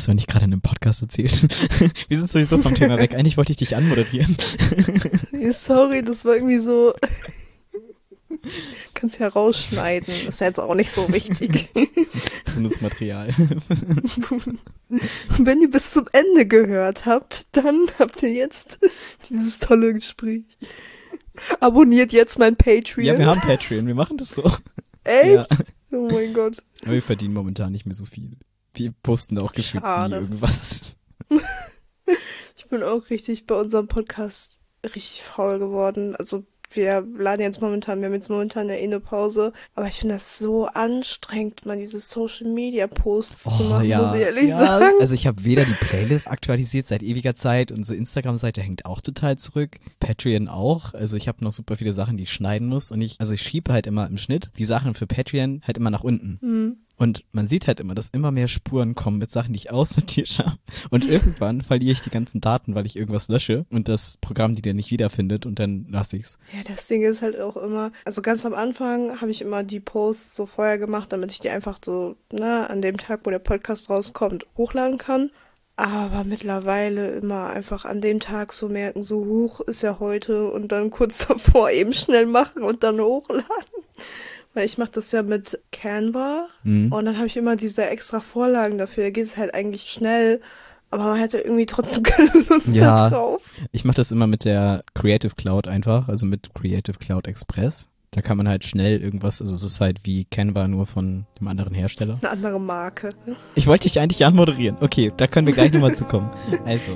Hast du nicht gerade in einem Podcast erzählt? Wir sind sowieso vom Thema weg. Eigentlich wollte ich dich anmoderieren. Sorry, das war irgendwie so... Kannst ja rausschneiden. Ist ja jetzt auch nicht so wichtig. Bonusmaterial. Wenn ihr bis zum Ende gehört habt, dann habt ihr jetzt dieses tolle Gespräch. Abonniert jetzt mein Patreon. Ja, wir haben Patreon. Wir machen das so. Echt? Ja. Oh mein Gott. Aber wir verdienen momentan nicht mehr so viel. Wir posten da auch gefühlt nie Schade. irgendwas. Ich bin auch richtig bei unserem Podcast richtig faul geworden. Also wir haben jetzt momentan ja eh eine Pause. Aber ich finde das so anstrengend, mal diese Social-Media-Posts zu machen, muss ich ehrlich sagen. Also ich habe weder die Playlist aktualisiert seit ewiger Zeit. Unsere Instagram-Seite hängt auch total zurück. Patreon auch. Also ich habe noch super viele Sachen, die ich schneiden muss. Und ich schiebe halt immer im Schnitt die Sachen für Patreon halt immer nach unten. Mhm. Und man sieht halt immer, dass immer mehr Spuren kommen mit Sachen, die ich aussortiert habe. Und irgendwann verliere ich die ganzen Daten, weil ich irgendwas lösche und das Programm die dann nicht wiederfindet und dann lasse ich's. Ja, das Ding ist halt auch immer, also ganz am Anfang habe ich immer die Posts so vorher gemacht, damit ich die einfach so, an dem Tag, wo der Podcast rauskommt, hochladen kann. Aber mittlerweile immer einfach an dem Tag so merken, so hoch ist ja heute und dann kurz davor eben schnell machen und dann hochladen. Weil ich mache das ja mit Canva und dann habe ich immer diese extra Vorlagen dafür. Da geht es halt eigentlich schnell, aber man hat ja irgendwie trotzdem keine Lust da drauf. Ich mache das immer mit der Creative Cloud einfach, also mit Creative Cloud Express. Da kann man halt schnell irgendwas, also es ist halt wie Canva, nur von dem anderen Hersteller. Eine andere Marke. Ich wollte dich eigentlich anmoderieren. Okay, da können wir gleich nochmal zukommen. Also.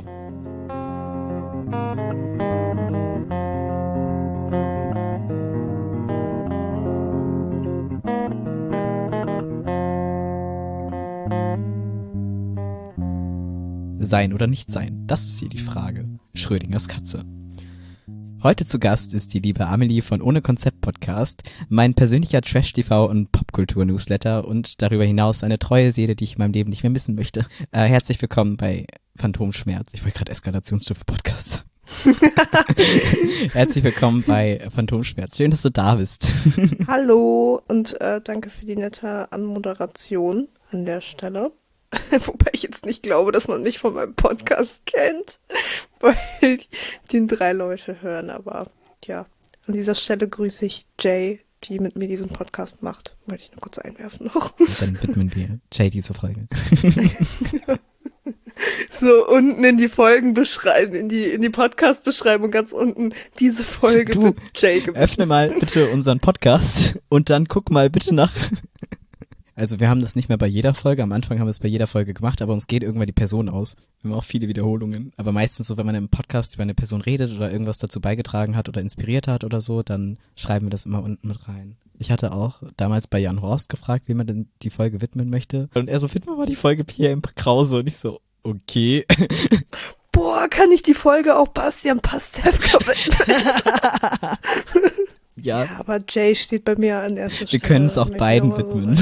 Sein oder nicht sein, das ist hier die Frage. Schrödingers Katze. Heute zu Gast ist die liebe Amelie von Ohne Konzept Podcast, mein persönlicher Trash-TV- und Popkultur-Newsletter und darüber hinaus eine treue Seele, die ich in meinem Leben nicht mehr missen möchte. Herzlich willkommen bei Phantomschmerz. Ich wollte gerade Eskalationsstufe Podcast. Herzlich willkommen bei Phantomschmerz. Schön, dass du da bist. Hallo und danke für die nette Anmoderation an der Stelle. Wobei ich jetzt nicht glaube, dass man mich von meinem Podcast kennt, weil den 3 Leute hören. Aber ja, an dieser Stelle grüße ich Jay, die mit mir diesen Podcast macht. Wollte ich nur kurz einwerfen noch. Und dann widmen wir Jay diese Folge. So unten in die Folgenbeschreibung, in die Podcast-Beschreibung ganz unten, diese Folge wird Jay gewidmet. Öffne mal bitte unseren Podcast und dann guck mal bitte nach... Also wir haben das nicht mehr bei jeder Folge, am Anfang haben wir es bei jeder Folge gemacht, aber uns geht irgendwann die Person aus. Wir haben auch viele Wiederholungen, aber meistens so, wenn man im Podcast über eine Person redet oder irgendwas dazu beigetragen hat oder inspiriert hat oder so, dann schreiben wir das immer unten mit rein. Ich hatte auch damals bei Jan Horst gefragt, wie man denn die Folge widmen möchte und er so, widmen wir mal die Folge Pierre M. Krause und ich so, okay. Boah, kann ich die Folge auch Bastian Pastewka widmen? Ja, aber Jay steht bei mir an erster Stelle. Wir können es auch beiden widmen.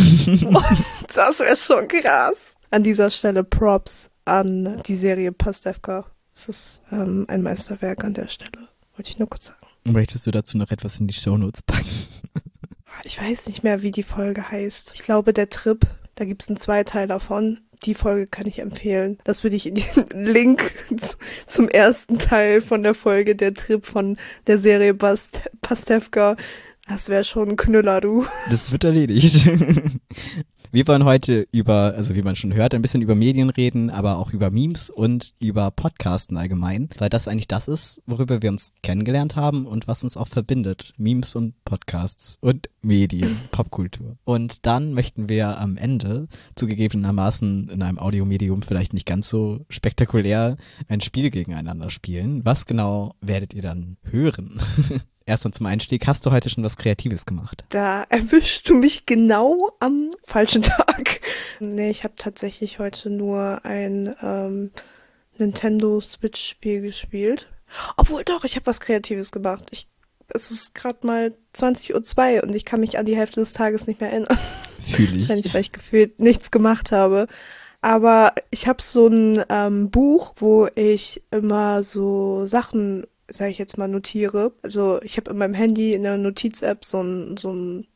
Das wäre schon krass. An dieser Stelle Props an die Serie Pastewka. Es ist ein Meisterwerk an der Stelle. Wollte ich nur kurz sagen. Möchtest du dazu noch etwas in die Shownotes packen? Ich weiß nicht mehr, wie die Folge heißt. Ich glaube, der Trip, da gibt es einen Zweiteil davon. Die Folge kann ich empfehlen. Das würde ich in den Link zum ersten Teil von der Folge, der Trip von der Serie Pastewka. Das wäre schon ein Knüller, du. Das wird erledigt. Wir wollen heute über, also wie man schon hört, ein bisschen über Medien reden, aber auch über Memes und über Podcasten allgemein, weil das eigentlich das ist, worüber wir uns kennengelernt haben und was uns auch verbindet. Memes und Podcasts und Medien, Popkultur. Und dann möchten wir am Ende, zugegebenermaßen in einem Audiomedium vielleicht nicht ganz so spektakulär, ein Spiel gegeneinander spielen. Was genau werdet ihr dann hören? Erstmal zum Einstieg, hast du heute schon was Kreatives gemacht? Da erwischst du mich genau am falschen Tag. Nee, ich habe tatsächlich heute nur ein Nintendo Switch-Spiel gespielt. Obwohl doch, ich habe was Kreatives gemacht. Es ist gerade mal 20:02 Uhr und ich kann mich an die Hälfte des Tages nicht mehr erinnern. Fühl ich. Weil ich gefühlt nichts gemacht habe. Aber ich habe so ein Buch, wo ich immer so Sachen, sage ich jetzt mal, notiere. Also ich habe in meinem Handy in der Notiz-App so ein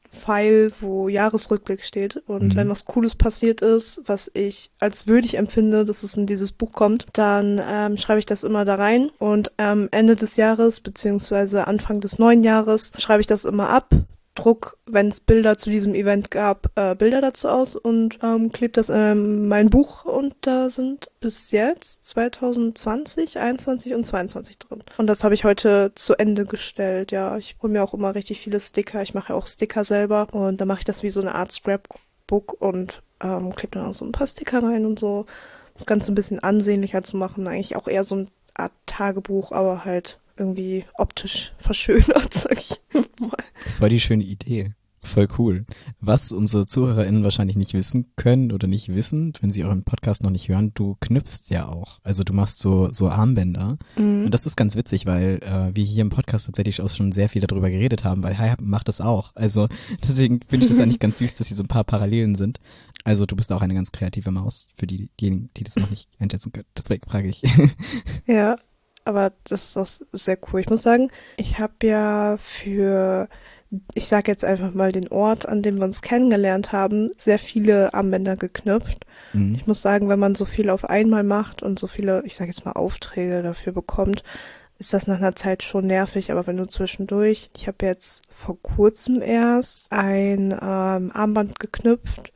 Pfeil, wo Jahresrückblick steht. Und wenn was Cooles passiert ist, was ich als würdig empfinde, dass es in dieses Buch kommt, dann schreibe ich das immer da rein. Und am Ende des Jahres, beziehungsweise Anfang des neuen Jahres, schreibe ich das immer ab. Druck, wenn es Bilder zu diesem Event gab, Bilder dazu aus und klebe das in mein Buch und da sind bis jetzt 2020, 21 und 22 drin. Und das habe ich heute zu Ende gestellt, ja. Ich hole mir auch immer richtig viele Sticker, ich mache ja auch Sticker selber und dann mache ich das wie so eine Art Scrapbook und klebe dann auch so ein paar Sticker rein und so. Das Ganze ein bisschen ansehnlicher zu machen, eigentlich auch eher so eine Art Tagebuch, aber halt irgendwie optisch verschönert, sag ich mal. Das ist voll die schöne Idee. Voll cool. Was unsere ZuhörerInnen wahrscheinlich nicht wissen können oder nicht wissen, wenn sie euren Podcast noch nicht hören, du knüpfst ja auch. Also du machst so Armbänder. Und das ist ganz witzig, weil wir hier im Podcast tatsächlich auch schon sehr viel darüber geredet haben, weil Hi macht das auch. Also deswegen finde ich das eigentlich ganz süß, dass hier so ein paar Parallelen sind. Also du bist auch eine ganz kreative Maus, für diejenigen, die das noch nicht einschätzen können. Deswegen frage ich. Ja. Aber das ist auch sehr cool. Ich muss sagen, ich habe ja ich sage jetzt einfach mal den Ort, an dem wir uns kennengelernt haben, sehr viele Armbänder geknüpft. Ich muss sagen, wenn man so viel auf einmal macht und so viele, ich sage jetzt mal Aufträge dafür bekommt, ist das nach einer Zeit schon nervig. Aber wenn du zwischendurch, ich habe jetzt vor kurzem erst ein Armband geknüpft,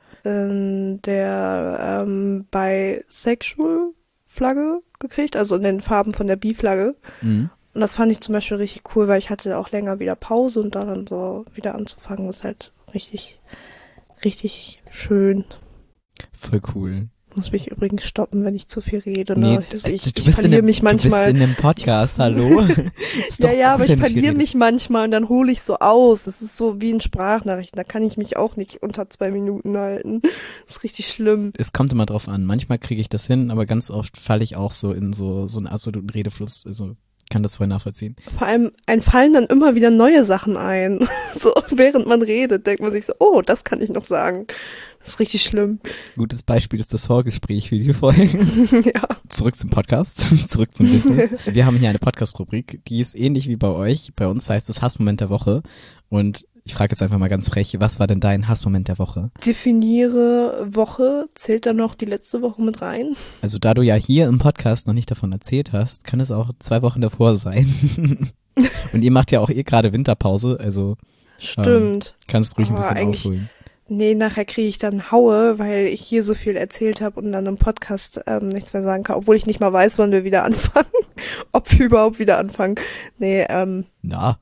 der bisexual Flagge gekriegt, also in den Farben von der Bi-Flagge. Und das fand ich zum Beispiel richtig cool, weil ich hatte auch länger wieder Pause und dann so wieder anzufangen, ist halt richtig, richtig schön. Voll cool. Muss mich übrigens stoppen, wenn ich zu viel rede. Nee, Ne? Ich du bist verliere mich manchmal. Du bist in einem Podcast, hallo? Ja, aber ich verliere mich manchmal und dann hole ich so aus. Es ist so wie in Sprachnachrichten, da kann ich mich auch nicht unter 2 Minuten halten. Das ist richtig schlimm. Es kommt immer drauf an. Manchmal kriege ich das hin, aber ganz oft falle ich auch so in so einen absoluten Redefluss. Also kann das voll nachvollziehen. Vor allem, einem fallen dann immer wieder neue Sachen ein. So, während man redet, denkt man sich so, oh, das kann ich noch sagen. Das ist richtig schlimm. Gutes Beispiel ist das Vorgespräch für die Folge. Ja. Zurück zum Podcast, zurück zum Business. Wir haben hier eine Podcast-Rubrik, die ist ähnlich wie bei euch. Bei uns heißt es Hassmoment der Woche. Und ich frage jetzt einfach mal ganz frech, was war denn dein Hassmoment der Woche? Definiere Woche. Zählt da noch die letzte Woche mit rein? Also da du ja hier im Podcast noch nicht davon erzählt hast, kann es auch 2 Wochen davor sein. Und ihr macht ja auch gerade Winterpause, also Stimmt. Kannst ruhig ein Aber bisschen aufholen. Nee, nachher kriege ich dann Haue, weil ich hier so viel erzählt habe und dann im Podcast nichts mehr sagen kann, obwohl ich nicht mal weiß, wann wir wieder anfangen. Ob wir überhaupt wieder anfangen. Nee, Na.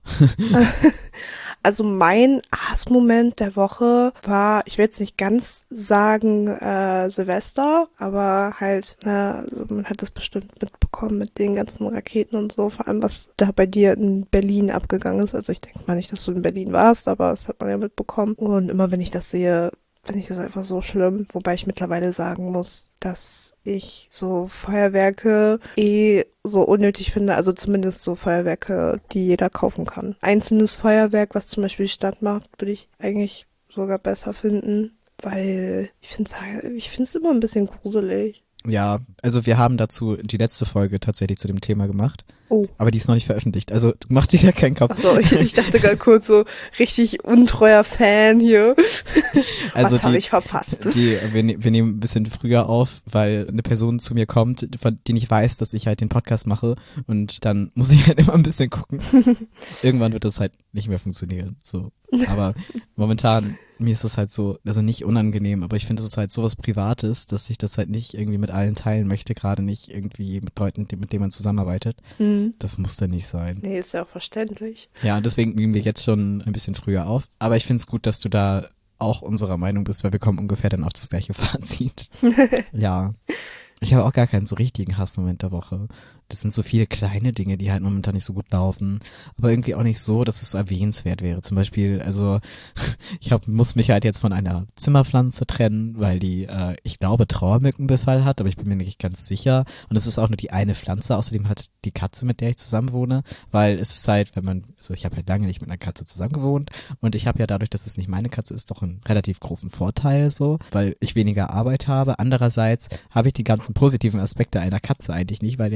Also mein Hassmoment der Woche war, ich will jetzt nicht ganz sagen Silvester, aber halt, also man hat das bestimmt mitbekommen mit den ganzen Raketen und so, vor allem was da bei dir in Berlin abgegangen ist. Also ich denke mal nicht, dass du in Berlin warst, aber das hat man ja mitbekommen. Und immer wenn ich das sehe, finde ich das einfach so schlimm, wobei ich mittlerweile sagen muss, dass ich so Feuerwerke so unnötig finde, also zumindest so Feuerwerke, die jeder kaufen kann. Einzelnes Feuerwerk, was zum Beispiel die Stadt macht, würde ich eigentlich sogar besser finden, weil ich finde es immer ein bisschen gruselig. Ja, also wir haben dazu die letzte Folge tatsächlich zu dem Thema gemacht. Oh. Aber die ist noch nicht veröffentlicht, also mach dir ja keinen Kopf. Achso, ich dachte gerade kurz so, richtig untreuer Fan hier. Also was habe ich verpasst? Wir nehmen ein bisschen früher auf, weil eine Person zu mir kommt, von die nicht weiß, dass ich halt den Podcast mache und dann muss ich halt immer ein bisschen gucken. Irgendwann wird das halt nicht mehr funktionieren, so. Aber momentan, mir ist das halt so, also nicht unangenehm, aber ich finde, das ist halt sowas Privates, dass ich das halt nicht irgendwie mit allen teilen möchte, gerade nicht irgendwie mit Leuten, mit denen man zusammenarbeitet. Das muss dann nicht sein. Nee, ist ja auch verständlich. Ja, und deswegen nehmen wir jetzt schon ein bisschen früher auf. Aber ich finde es gut, dass du da auch unserer Meinung bist, weil wir kommen ungefähr dann auf das gleiche Fazit. Ja. Ich habe auch gar keinen so richtigen Hassmoment der Woche. Das sind so viele kleine Dinge, die halt momentan nicht so gut laufen, aber irgendwie auch nicht so, dass es erwähnenswert wäre. Zum Beispiel, also muss mich halt jetzt von einer Zimmerpflanze trennen, weil die, ich glaube, Trauermückenbefall hat, aber ich bin mir nicht ganz sicher. Und es ist auch nur die eine Pflanze, außerdem hat die Katze, mit der ich zusammen wohne, weil es ist halt, ich habe halt lange nicht mit einer Katze zusammen gewohnt und ich habe ja dadurch, dass es nicht meine Katze ist, doch einen relativ großen Vorteil so, weil ich weniger Arbeit habe. Andererseits habe ich die ganzen positiven Aspekte einer Katze eigentlich nicht, weil der jetzt auch nicht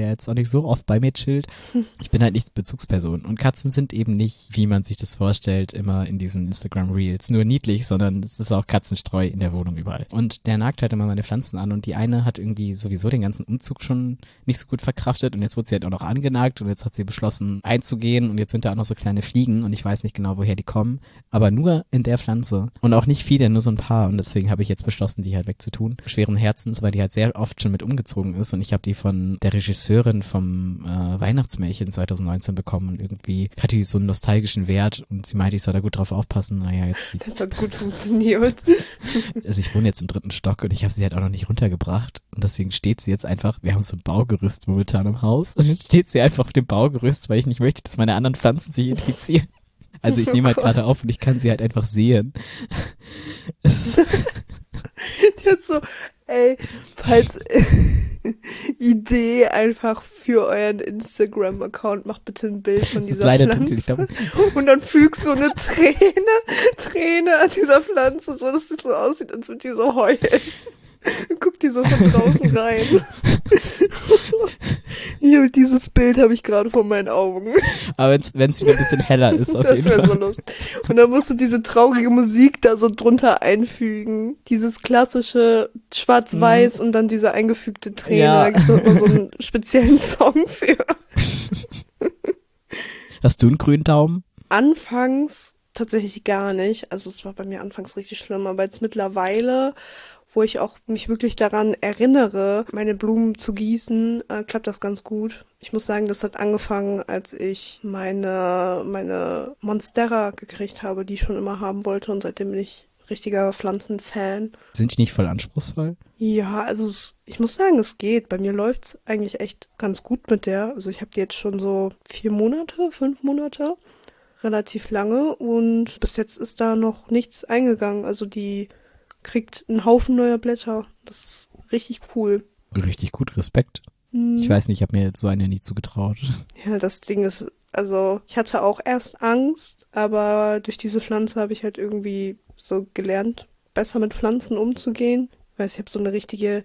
wirklich so oft bei mir chillt. Ich bin halt nicht Bezugsperson. Und Katzen sind eben nicht, wie man sich das vorstellt, immer in diesen Instagram-Reels, nur niedlich, sondern es ist auch Katzenstreu in der Wohnung überall. Und der nagt halt immer meine Pflanzen an und die eine hat irgendwie sowieso den ganzen Umzug schon nicht so gut verkraftet und jetzt wurde sie halt auch noch angenagt und jetzt hat sie beschlossen einzugehen und jetzt sind da auch noch so kleine Fliegen und ich weiß nicht genau, woher die kommen, aber nur in der Pflanze und auch nicht viele, nur so ein paar und deswegen habe ich jetzt beschlossen, die halt wegzutun. Schweren Herzens, weil die halt sehr oft schon mit umgezogen ist und ich habe die von der Regisseurin vom Weihnachtsmärchen 2019 bekommen und irgendwie hatte die so einen nostalgischen Wert und sie meinte, ich soll da gut drauf aufpassen. Naja, jetzt ist sie... Das hat gut funktioniert. Also ich wohne jetzt im 3. Stock und ich habe sie halt auch noch nicht runtergebracht und deswegen steht sie jetzt einfach, wir haben so ein Baugerüst momentan im Haus und jetzt steht sie einfach auf dem Baugerüst, weil ich nicht möchte, dass meine anderen Pflanzen sich infizieren. Also ich nehme halt gerade auf und ich kann sie halt einfach sehen. Jetzt so, ey, falls Idee einfach für euren Instagram-Account, macht bitte ein Bild von dieser Pflanze. Und dann fügst du eine Träne an dieser Pflanze, so dass sie so aussieht, als würde die so heulen. Und guck die so von draußen rein. Hier, dieses Bild habe ich gerade vor meinen Augen. Aber wenn es wieder ein bisschen heller ist, auf jeden Fall. Das wäre so lustig. Und dann musst du diese traurige Musik da so drunter einfügen. Dieses klassische Schwarz-Weiß und dann diese eingefügte Träne. Ja. Da gibt es immer so einen speziellen Song für. Hast du einen grünen Daumen? Anfangs tatsächlich gar nicht. Also es war bei mir anfangs richtig schlimm, aber jetzt mittlerweile, wo ich auch mich wirklich daran erinnere, meine Blumen zu gießen, klappt das ganz gut. Ich muss sagen, das hat angefangen, als ich meine Monstera gekriegt habe, die ich schon immer haben wollte und seitdem bin ich richtiger Pflanzenfan. Sind die nicht voll anspruchsvoll? Ja, also ich muss sagen, es geht. Bei mir läuft's eigentlich echt ganz gut mit der. Also ich habe die jetzt schon so 4 Monate, 5 Monate, relativ lange und bis jetzt ist da noch nichts eingegangen. Also die kriegt einen Haufen neuer Blätter. Das ist richtig cool. Richtig gut, Respekt. Ich weiß nicht, ich habe mir jetzt so eine nie zugetraut. Ja, das Ding ist, also ich hatte auch erst Angst, aber durch diese Pflanze habe ich halt irgendwie so gelernt, besser mit Pflanzen umzugehen. Ich weiß, ich habe so eine richtige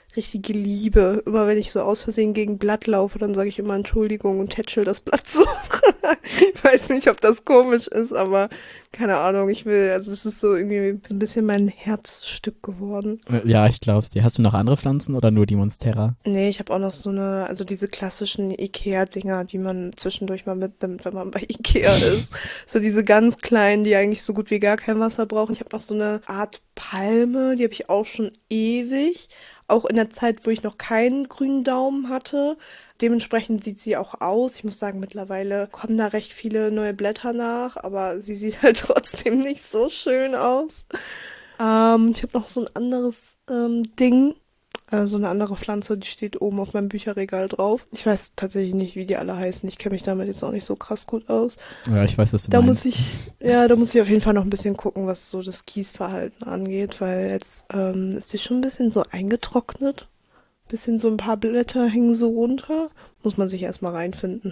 Liebe. Immer wenn ich so aus Versehen gegen Blatt laufe, dann sage ich immer Entschuldigung und tätschel das Blatt so. Ich weiß nicht, ob das komisch ist, aber keine Ahnung, also es ist so irgendwie so ein bisschen mein Herzstück geworden. Ja, ich glaub's dir. Hast du noch andere Pflanzen oder nur die Monstera? Nee, ich habe auch noch also diese klassischen Ikea-Dinger, die man zwischendurch mal mitnimmt, wenn man bei Ikea ist. So diese ganz kleinen, die eigentlich so gut wie gar kein Wasser brauchen. Ich habe noch so eine Art Palme, die habe ich auch schon ewig. Auch in der Zeit, wo ich noch keinen grünen Daumen hatte. Dementsprechend sieht sie auch aus. Ich muss sagen, mittlerweile kommen da recht viele neue Blätter nach, aber sie sieht halt trotzdem nicht so schön aus. Ich habe noch so ein anderes Ding, so eine andere Pflanze, die steht oben auf meinem Bücherregal drauf. Ich weiß tatsächlich nicht, wie die alle heißen. Ich kenne mich damit jetzt auch nicht so krass gut aus. Ja, ich weiß, was du Da meinst. muss ich auf jeden Fall noch ein bisschen gucken, was so das Gießverhalten angeht, weil jetzt ist die schon ein bisschen so eingetrocknet. Bisschen so ein paar Blätter hängen so runter. Muss man sich erstmal reinfinden.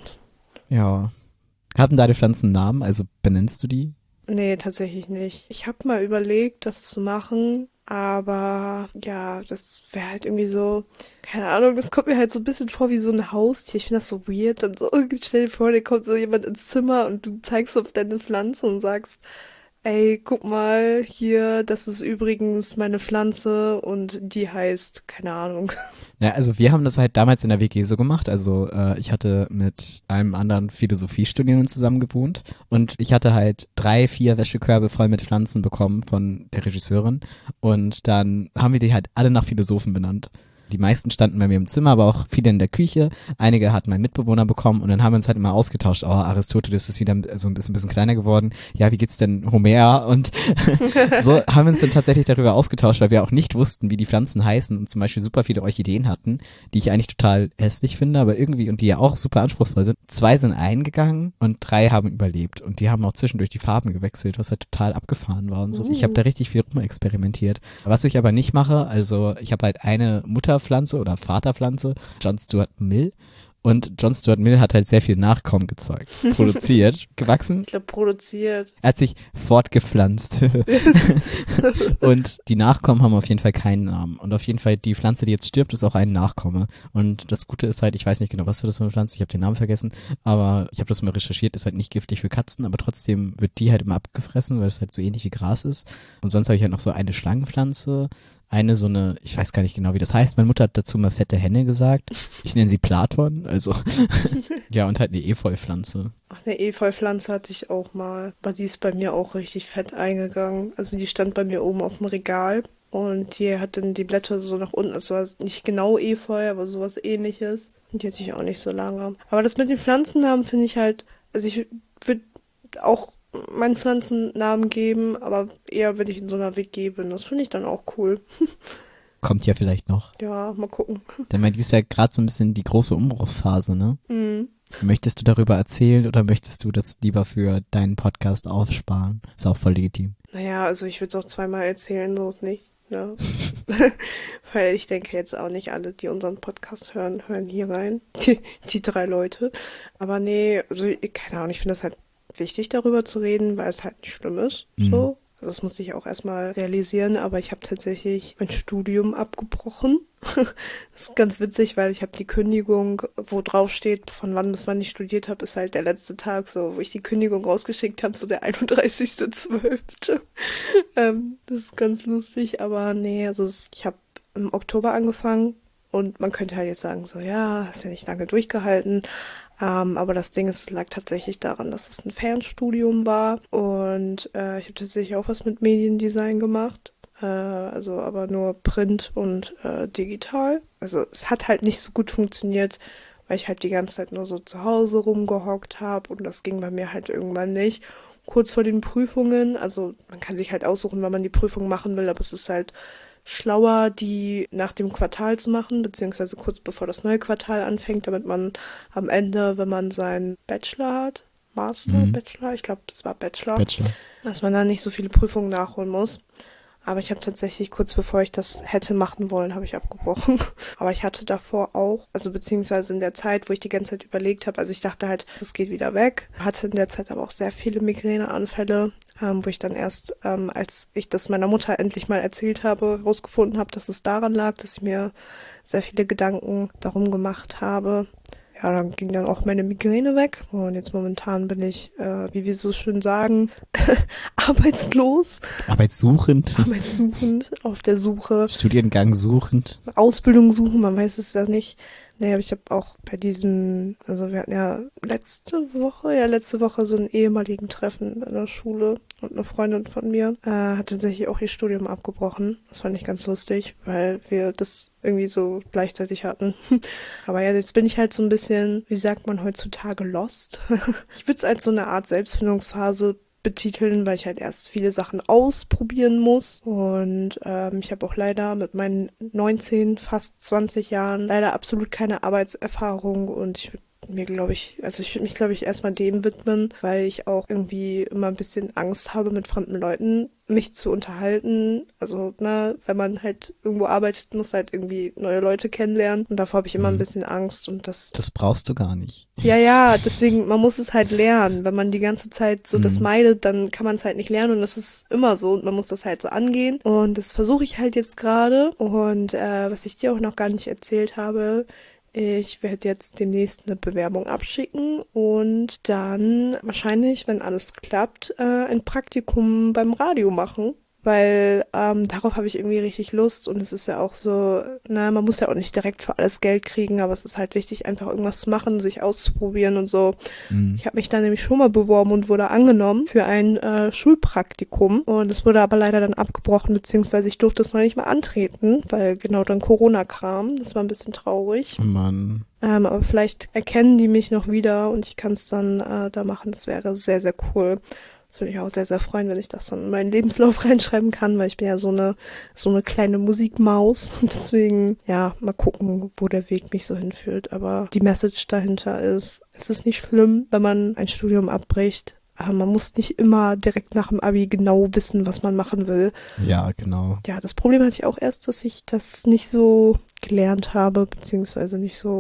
Ja. Haben deine Pflanzen Namen? Also benennst du die? Nee, tatsächlich nicht. Ich habe mal überlegt, das zu machen, aber ja, das wäre halt irgendwie so, keine Ahnung, das kommt mir halt so ein bisschen vor wie so ein Haustier. Ich finde das so weird. Dann so, stell dir vor, da kommt so jemand ins Zimmer und du zeigst auf deine Pflanze und sagst, ey, guck mal, hier, das ist übrigens meine Pflanze und die heißt, keine Ahnung. Ja, also wir haben das halt damals in der WG so gemacht. Also ich hatte mit einem anderen Philosophiestudierenden zusammen gewohnt und ich hatte halt 3, 4 Wäschekörbe voll mit Pflanzen bekommen von der Regisseurin und dann haben wir die halt alle nach Philosophen benannt. Die meisten standen bei mir im Zimmer, aber auch viele in der Küche. Einige hat mein Mitbewohner bekommen und dann haben wir uns halt immer ausgetauscht. Oh, Aristoteles ist wieder so ein bisschen kleiner geworden. Ja, wie geht's denn Homer? Und so haben wir uns dann tatsächlich darüber ausgetauscht, weil wir auch nicht wussten, wie die Pflanzen heißen und zum Beispiel super viele Orchideen hatten, die ich eigentlich total hässlich finde, aber irgendwie und die ja auch super anspruchsvoll sind. 2 sind eingegangen und 3 haben überlebt und die haben auch zwischendurch die Farben gewechselt, was halt total abgefahren war und so. Ich habe da richtig viel rumexperimentiert. Was ich aber nicht mache, also ich habe halt eine Mutterpflanze oder Vaterpflanze, John Stuart Mill. Und John Stuart Mill hat halt sehr viel Nachkommen gezeugt, produziert, gewachsen. Ich glaube, produziert. Er hat sich fortgepflanzt. Und die Nachkommen haben auf jeden Fall keinen Namen. Und auf jeden Fall die Pflanze, die jetzt stirbt, ist auch ein Nachkomme. Und das Gute ist halt, ich weiß nicht genau, was für das für eine Pflanze, ich habe den Namen vergessen, aber ich habe das mal recherchiert, ist halt nicht giftig für Katzen, aber trotzdem wird die halt immer abgefressen, weil es halt so ähnlich wie Gras ist. Und sonst habe ich halt noch so eine Schlangenpflanze, eine so eine, ich weiß gar nicht genau, wie das heißt. Meine Mutter hat dazu mal fette Henne gesagt. Ich nenne sie Platon, also ja, und halt eine Efeu-Pflanze. Ach, eine Efeu-Pflanze hatte ich auch mal, aber die ist bei mir auch richtig fett eingegangen. Also die stand bei mir oben auf dem Regal und die hat dann die Blätter so nach unten, es war nicht genau Efeu, aber sowas ähnliches. Und die hatte ich auch nicht so lange. Aber das mit den Pflanzennamen finde ich halt, also ich würde auch meinen Pflanzennamen geben, aber eher, wenn ich in so einer WG bin. Das finde ich dann auch cool. Kommt ja vielleicht noch. Ja, mal gucken. Denn man ist ja gerade so ein bisschen die große Umbruchphase, ne? Mhm. Möchtest du darüber erzählen oder möchtest du das lieber für deinen Podcast aufsparen? Ist auch voll legitim. Naja, also ich würde es auch zweimal erzählen, so ist nicht. Ne? Weil ich denke jetzt auch nicht alle, die unseren Podcast hören hier rein. Die 3 Leute. Aber nee, also keine Ahnung, ich finde das halt wichtig, darüber zu reden, weil es halt nicht schlimm ist. So. Also das musste ich auch erstmal realisieren, aber ich habe tatsächlich mein Studium abgebrochen. Das ist ganz witzig, weil ich habe die Kündigung, wo drauf steht, von wann bis wann ich studiert habe, ist halt der letzte Tag, so wo ich die Kündigung rausgeschickt habe, so der 31.12. Das ist ganz lustig, aber nee, also ich habe im Oktober angefangen und man könnte halt jetzt sagen, so ja, hast ja nicht lange durchgehalten. Aber das Ding ist, es lag tatsächlich daran, dass es ein Fernstudium war und ich habe tatsächlich auch was mit Mediendesign gemacht, also aber nur Print und digital. Also es hat halt nicht so gut funktioniert, weil ich halt die ganze Zeit nur so zu Hause rumgehockt habe und das ging bei mir halt irgendwann nicht. Kurz vor den Prüfungen, also man kann sich halt aussuchen, wann man die Prüfung machen will, aber es ist halt schlauer, die nach dem Quartal zu machen, beziehungsweise kurz bevor das neue Quartal anfängt, damit man am Ende, wenn man seinen Bachelor hat, Bachelor, ich glaube, das war Bachelor, dass man dann nicht so viele Prüfungen nachholen muss. Aber ich habe tatsächlich kurz bevor ich das hätte machen wollen, habe ich abgebrochen. Aber ich hatte davor auch, also beziehungsweise in der Zeit, wo ich die ganze Zeit überlegt habe, also ich dachte halt, das geht wieder weg, hatte in der Zeit aber auch sehr viele Migräneanfälle, wo ich dann erst, als ich das meiner Mutter endlich mal erzählt habe, herausgefunden habe, dass es daran lag, dass ich mir sehr viele Gedanken darum gemacht habe. Ja, dann ging dann auch meine Migräne weg und jetzt momentan bin ich, wie wir so schön sagen, arbeitslos. Arbeitssuchend. Arbeitssuchend, auf der Suche. Studiengang suchend. Ausbildung suchen, man weiß es ja nicht. Nee, aber ich habe auch bei diesem, also wir hatten ja letzte Woche so einen ehemaligen Treffen in der Schule und eine Freundin von mir hat tatsächlich auch ihr Studium abgebrochen. Das fand ich ganz lustig, weil wir das irgendwie so gleichzeitig hatten. Aber ja, jetzt bin ich halt so ein bisschen, wie sagt man heutzutage, lost. Ich würde es als so eine Art Selbstfindungsphase betiteln, weil ich halt erst viele Sachen ausprobieren muss und ich habe auch leider mit meinen 19, fast 20 Jahren leider absolut keine Arbeitserfahrung und ich würde mich, glaube ich, erstmal dem widmen, weil ich auch irgendwie immer ein bisschen Angst habe, mit fremden Leuten mich zu unterhalten. Also, ne, wenn man halt irgendwo arbeitet, muss halt irgendwie neue Leute kennenlernen und davor habe ich immer ein bisschen Angst und das brauchst du gar nicht. Ja, deswegen, man muss es halt lernen. Wenn man die ganze Zeit so das meidet, dann kann man es halt nicht lernen und das ist immer so und man muss das halt so angehen und das versuche ich halt jetzt gerade und was ich dir auch noch gar nicht erzählt habe, ich werde jetzt demnächst eine Bewerbung abschicken und dann wahrscheinlich, wenn alles klappt, ein Praktikum beim Radio machen. Weil darauf habe ich irgendwie richtig Lust und es ist ja auch so, man muss ja auch nicht direkt für alles Geld kriegen, aber es ist halt wichtig, einfach irgendwas zu machen, sich auszuprobieren und so. Ich habe mich da nämlich schon mal beworben und wurde angenommen für ein Schulpraktikum und es wurde aber leider dann abgebrochen, beziehungsweise ich durfte es noch nicht mal antreten, weil genau dann Corona kam. Das war ein bisschen traurig. Oh Mann. Aber vielleicht erkennen die mich noch wieder und ich kann es dann da machen. Das wäre sehr, sehr cool. Das würde ich auch sehr, sehr freuen, wenn ich das dann in meinen Lebenslauf reinschreiben kann, weil ich bin ja so eine kleine Musikmaus. Und deswegen, ja, mal gucken, wo der Weg mich so hinführt. Aber die Message dahinter ist, es ist nicht schlimm, wenn man ein Studium abbricht. Man muss nicht immer direkt nach dem Abi genau wissen, was man machen will. Ja, genau. Ja, das Problem hatte ich auch erst, dass ich das nicht so gelernt habe, beziehungsweise nicht so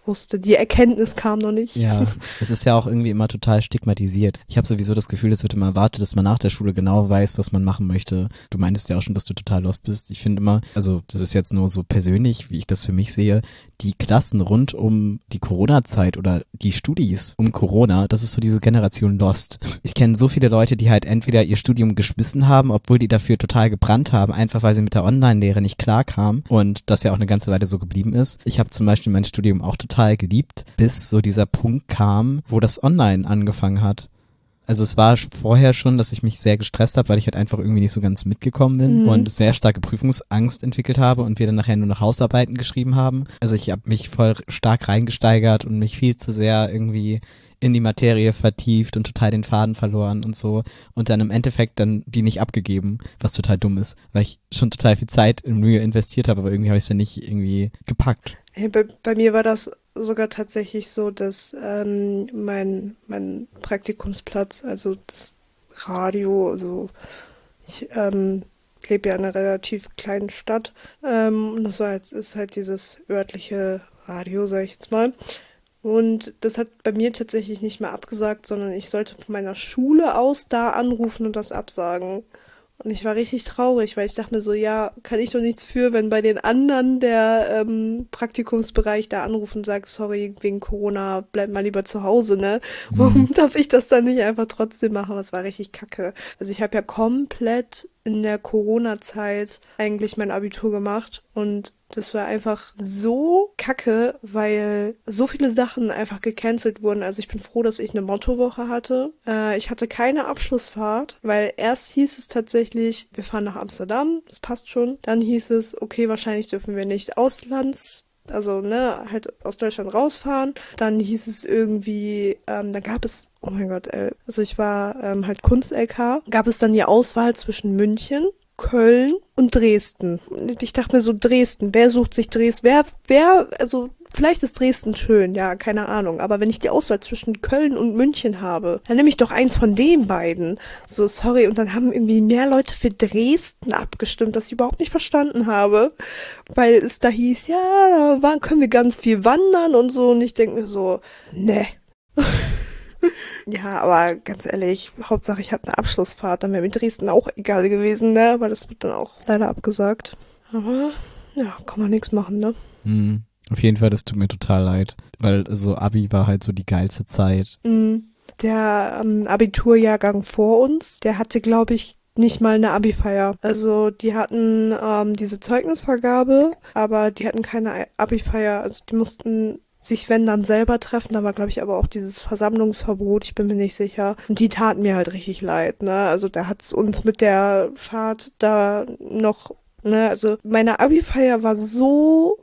wusste. Die Erkenntnis kam noch nicht. Ja, es ist ja auch irgendwie immer total stigmatisiert. Ich habe sowieso das Gefühl, es wird immer erwartet, dass man nach der Schule genau weiß, was man machen möchte. Du meintest ja auch schon, dass du total lost bist. Ich finde immer, also das ist jetzt nur so persönlich, wie ich das für mich sehe, die Klassen rund um die Corona-Zeit oder die Studis um Corona, das ist so diese Generation Lost. Ich kenne so viele Leute, die halt entweder ihr Studium geschmissen haben, obwohl die dafür total gebrannt haben, einfach weil sie mit der Online-Lehre nicht klarkamen und das ja auch eine ganze Weile so geblieben ist. Ich habe zum Beispiel mein Studium auch total geliebt, bis so dieser Punkt kam, wo das Online angefangen hat. Also es war vorher schon, dass ich mich sehr gestresst habe, weil ich halt einfach irgendwie nicht so ganz mitgekommen bin und sehr starke Prüfungsangst entwickelt habe und wir dann nachher nur noch Hausarbeiten geschrieben haben. Also ich habe mich voll stark reingesteigert und mich viel zu sehr irgendwie in die Materie vertieft und total den Faden verloren und so und dann im Endeffekt dann die nicht abgegeben, was total dumm ist, weil ich schon total viel Zeit und Mühe investiert habe, aber irgendwie habe ich es ja nicht irgendwie gepackt. Hey, bei mir war das sogar tatsächlich so, dass mein Praktikumsplatz, also das Radio, also ich lebe ja in einer relativ kleinen Stadt und das ist halt dieses örtliche Radio, sag ich jetzt mal. Und das hat bei mir tatsächlich nicht mehr abgesagt, sondern ich sollte von meiner Schule aus da anrufen und das absagen. Und ich war richtig traurig, weil ich dachte mir so, ja, kann ich doch nichts für, wenn bei den anderen der Praktikumsbereich da anruft und sagt, sorry, wegen Corona, bleib mal lieber zu Hause, ne? Warum darf ich das dann nicht einfach trotzdem machen? Das war richtig kacke. Also ich habe ja komplett in der Corona-Zeit eigentlich mein Abitur gemacht und das war einfach so kacke, weil so viele Sachen einfach gecancelt wurden. Also ich bin froh, dass ich eine Mottowoche hatte. Ich hatte keine Abschlussfahrt, weil erst hieß es tatsächlich, wir fahren nach Amsterdam, das passt schon. Dann hieß es, okay, wahrscheinlich dürfen wir nicht also halt aus Deutschland rausfahren. Dann hieß es irgendwie, dann gab es, oh mein Gott, also ich war halt Kunst-LK, gab es dann die Auswahl zwischen München, Köln und Dresden. Und ich dachte mir so, Dresden, wer sucht sich Dresden? Also vielleicht ist Dresden schön, ja, keine Ahnung. Aber wenn ich die Auswahl zwischen Köln und München habe, dann nehme ich doch eins von den beiden. So, sorry. Und dann haben irgendwie mehr Leute für Dresden abgestimmt, was ich überhaupt nicht verstanden habe. Weil es da hieß, ja, da können wir ganz viel wandern und so. Und ich denke mir so, ne. Ja, aber ganz ehrlich, Hauptsache ich habe eine Abschlussfahrt, dann wäre mir Dresden auch egal gewesen, ne? Weil das wird dann auch leider abgesagt. Aber ja, kann man nichts machen, ne? Auf jeden Fall, das tut mir total leid, weil so Abi war halt so die geilste Zeit. Der Abiturjahrgang vor uns, der hatte, glaube ich, nicht mal eine Abi-Feier. Also die hatten diese Zeugnisvergabe, aber die hatten keine Abi-Feier. Also die mussten sich, wenn, dann selber treffen. Da war, glaube ich, aber auch dieses Versammlungsverbot, ich bin mir nicht sicher. Und die taten mir halt richtig leid, ne? Also da hat's uns mit der Fahrt da noch, ne? Also meine Abi-Feier war so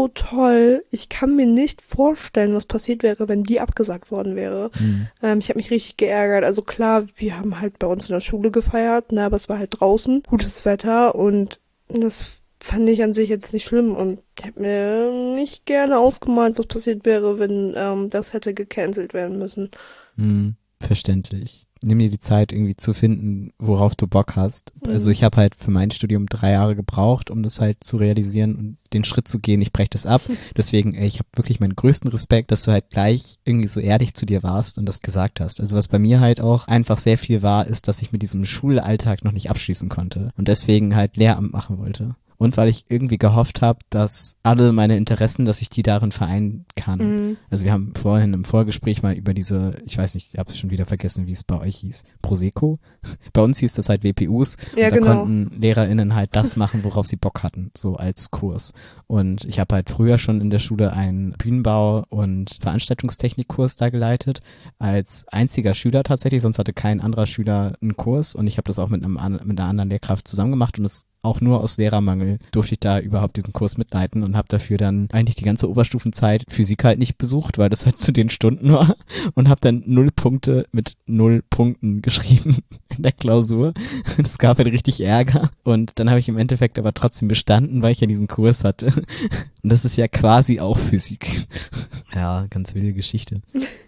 toll. Ich kann mir nicht vorstellen, was passiert wäre, wenn die abgesagt worden wäre. Ich habe mich richtig geärgert. Also klar, wir haben halt bei uns in der Schule gefeiert, ne? Aber es war halt draußen, gutes Wetter und das fand ich an sich jetzt nicht schlimm und ich habe mir nicht gerne ausgemalt, was passiert wäre, wenn das hätte gecancelt werden müssen. Verständlich. Nimm dir die Zeit irgendwie zu finden, worauf du Bock hast. Also ich habe halt für mein Studium 3 Jahre gebraucht, um das halt zu realisieren und den Schritt zu gehen, ich breche das ab. Deswegen, ich habe wirklich meinen größten Respekt, dass du halt gleich irgendwie so ehrlich zu dir warst und das gesagt hast. Also was bei mir halt auch einfach sehr viel war, ist, dass ich mit diesem Schulalltag noch nicht abschließen konnte und deswegen halt Lehramt machen wollte. Und weil ich irgendwie gehofft habe, dass alle meine Interessen, dass ich die darin vereinen kann. Also wir haben vorhin im Vorgespräch mal über diese, ich weiß nicht, ich habe es schon wieder vergessen, wie es bei euch hieß, Prosecco. Bei uns hieß das halt WPUs. Ja, und da genau. konnten LehrerInnen halt das machen, worauf sie Bock hatten, so als Kurs. Und ich habe halt früher schon in der Schule einen Bühnenbau- und Veranstaltungstechnikkurs da geleitet, als einziger Schüler tatsächlich, sonst hatte kein anderer Schüler einen Kurs und ich habe das auch mit einer anderen Lehrkraft zusammen gemacht und es auch nur aus Lehrermangel durfte ich da überhaupt diesen Kurs mitleiten und habe dafür dann eigentlich die ganze Oberstufenzeit Physik halt nicht besucht, weil das halt zu den Stunden war und habe dann 0 Punkte mit 0 Punkten geschrieben in der Klausur. Das gab halt richtig Ärger und dann habe ich im Endeffekt aber trotzdem bestanden, weil ich ja diesen Kurs hatte. Und das ist ja quasi auch Physik. Ja, ganz wilde Geschichte.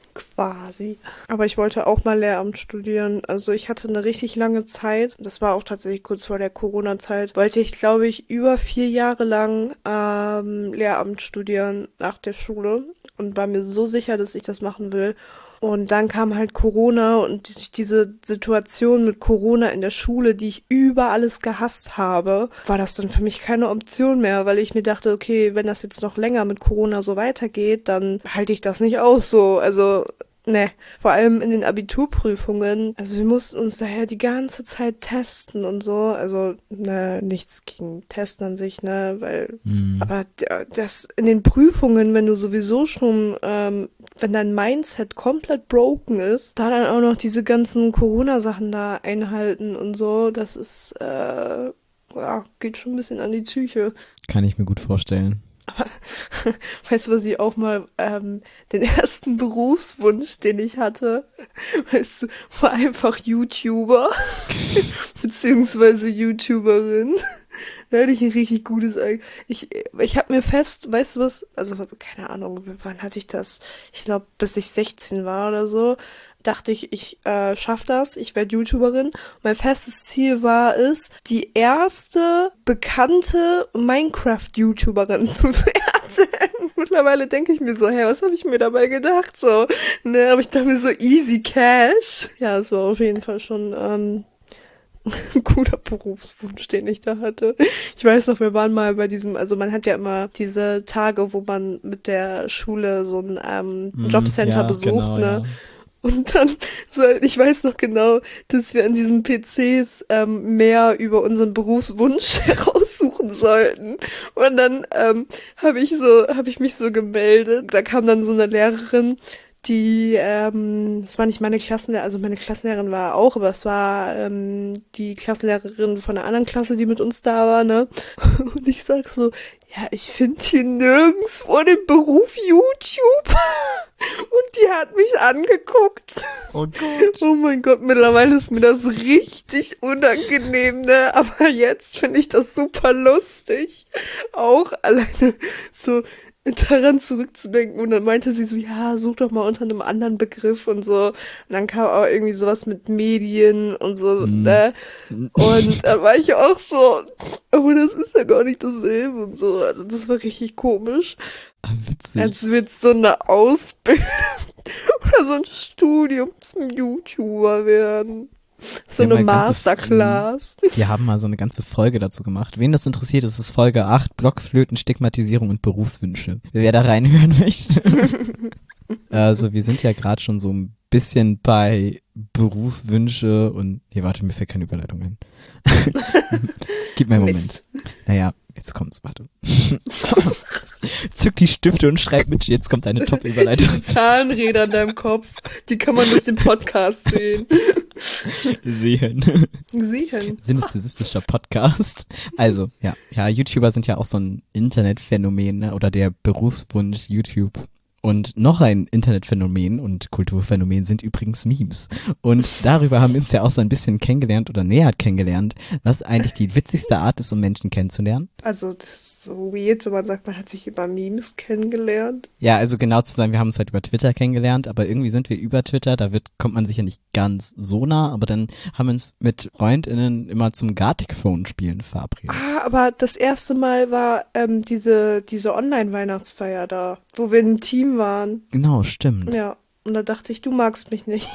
Quasi. Aber ich wollte auch mal Lehramt studieren. Also ich hatte eine richtig lange Zeit, das war auch tatsächlich kurz vor der Corona-Zeit, wollte ich, glaube ich, über 4 Jahre lang Lehramt studieren nach der Schule. und war mir so sicher, dass ich das machen will. Und dann kam halt Corona und diese Situation mit Corona in der Schule, die ich über alles gehasst habe, war das dann für mich keine Option mehr, weil ich mir dachte, okay, wenn das jetzt noch länger mit Corona so weitergeht, dann halte ich das nicht aus so. Also ne, vor allem in den Abiturprüfungen. Also wir mussten uns daher die ganze Zeit testen und so. Also, ne, nichts gegen Testen an sich, ne, weil, aber das in den Prüfungen, wenn du sowieso schon, wenn dein Mindset komplett broken ist, da dann auch noch diese ganzen Corona-Sachen da einhalten und so, das ist, ja, geht schon ein bisschen an die Psyche. Kann ich mir gut vorstellen. Aber weißt du, was ich auch mal, den ersten Berufswunsch, den ich hatte, weißt du, war einfach YouTuber, beziehungsweise YouTuberin. Da hatte ich ein richtig gutes, ich habe mir fest, weißt du was, also keine Ahnung, wann hatte ich das? Ich glaube, bis ich 16 war oder so, dachte ich schaff das, ich werde YouTuberin. Mein festes Ziel war es, die erste bekannte Minecraft-YouTuberin zu werden. Mittlerweile denke ich mir so, hey, was habe ich mir dabei gedacht? So, ne, aber ich dachte mir so, easy cash. Ja, es war auf jeden Fall schon ein guter Berufswunsch, den ich da hatte. Ich weiß noch, wir waren mal bei diesem, also man hat ja immer diese Tage, wo man mit der Schule so ein Jobcenter besucht, genau, ne? Ja. Und dann, ich weiß noch genau, dass wir an diesen PCs mehr über unseren Berufswunsch heraussuchen sollten. Und dann habe ich mich so gemeldet. Da kam dann so eine Lehrerin, die, das war nicht meine Klassenlehrerin, also meine Klassenlehrerin war auch, aber es war die Klassenlehrerin von einer anderen Klasse, die mit uns da war, ne? Und ich sag so, ja, ich finde hier nirgendwo den Beruf YouTube. Und die hat mich angeguckt. Oh Gott. Oh mein Gott, mittlerweile ist mir das richtig unangenehm, ne? Aber jetzt finde ich das super lustig. Auch alleine so daran zurückzudenken. Und dann meinte sie so, ja, such doch mal unter einem anderen Begriff und so. Und dann kam auch irgendwie sowas mit Medien und so, ne? Und da war ich auch so, aber das ist ja gar nicht dasselbe und so. Also das war richtig komisch. Witzig. Als wird so eine Ausbildung oder so ein Studium zum YouTuber werden. So Wir haben eine mal Masterclass. Wir haben mal so eine ganze Folge dazu gemacht. Wen das interessiert, ist es Folge 8, Blockflöten, Stigmatisierung und Berufswünsche. Wer da reinhören möchte. Also wir sind ja gerade schon so ein bisschen bei Berufswünsche und, nee, warte, mir fällt keine Überleitung ein. Gib mir einen Moment. Mist. Naja, jetzt kommt's, warte. Zück die Stifte und schreib mit, jetzt kommt eine Top-Überleitung. Die Zahnräder in deinem Kopf, die kann man durch den Podcast sehen. Sehen. Sehen. Synästhesistischer Podcast. Also, ja, YouTuber sind ja auch so ein Internetphänomen, ne? Oder der Berufswunsch YouTube. Und noch ein Internetphänomen und Kulturphänomen sind übrigens Memes. Und darüber haben wir uns ja auch so ein bisschen kennengelernt oder näher kennengelernt, was eigentlich die witzigste Art ist, um Menschen kennenzulernen. Also das ist so weird, wenn man sagt, man hat sich über Memes kennengelernt. Ja, also genau zu sagen, wir haben uns halt über Twitter kennengelernt, aber irgendwie sind wir über Twitter, kommt man sicher nicht ganz so nah, aber dann haben wir uns mit FreundInnen immer zum Gartic-Phone-Spielen verabredet. Ah, aber das erste Mal war diese Online-Weihnachtsfeier da, wo wir ein Team waren. Genau, stimmt. Ja, und da dachte ich, du magst mich nicht.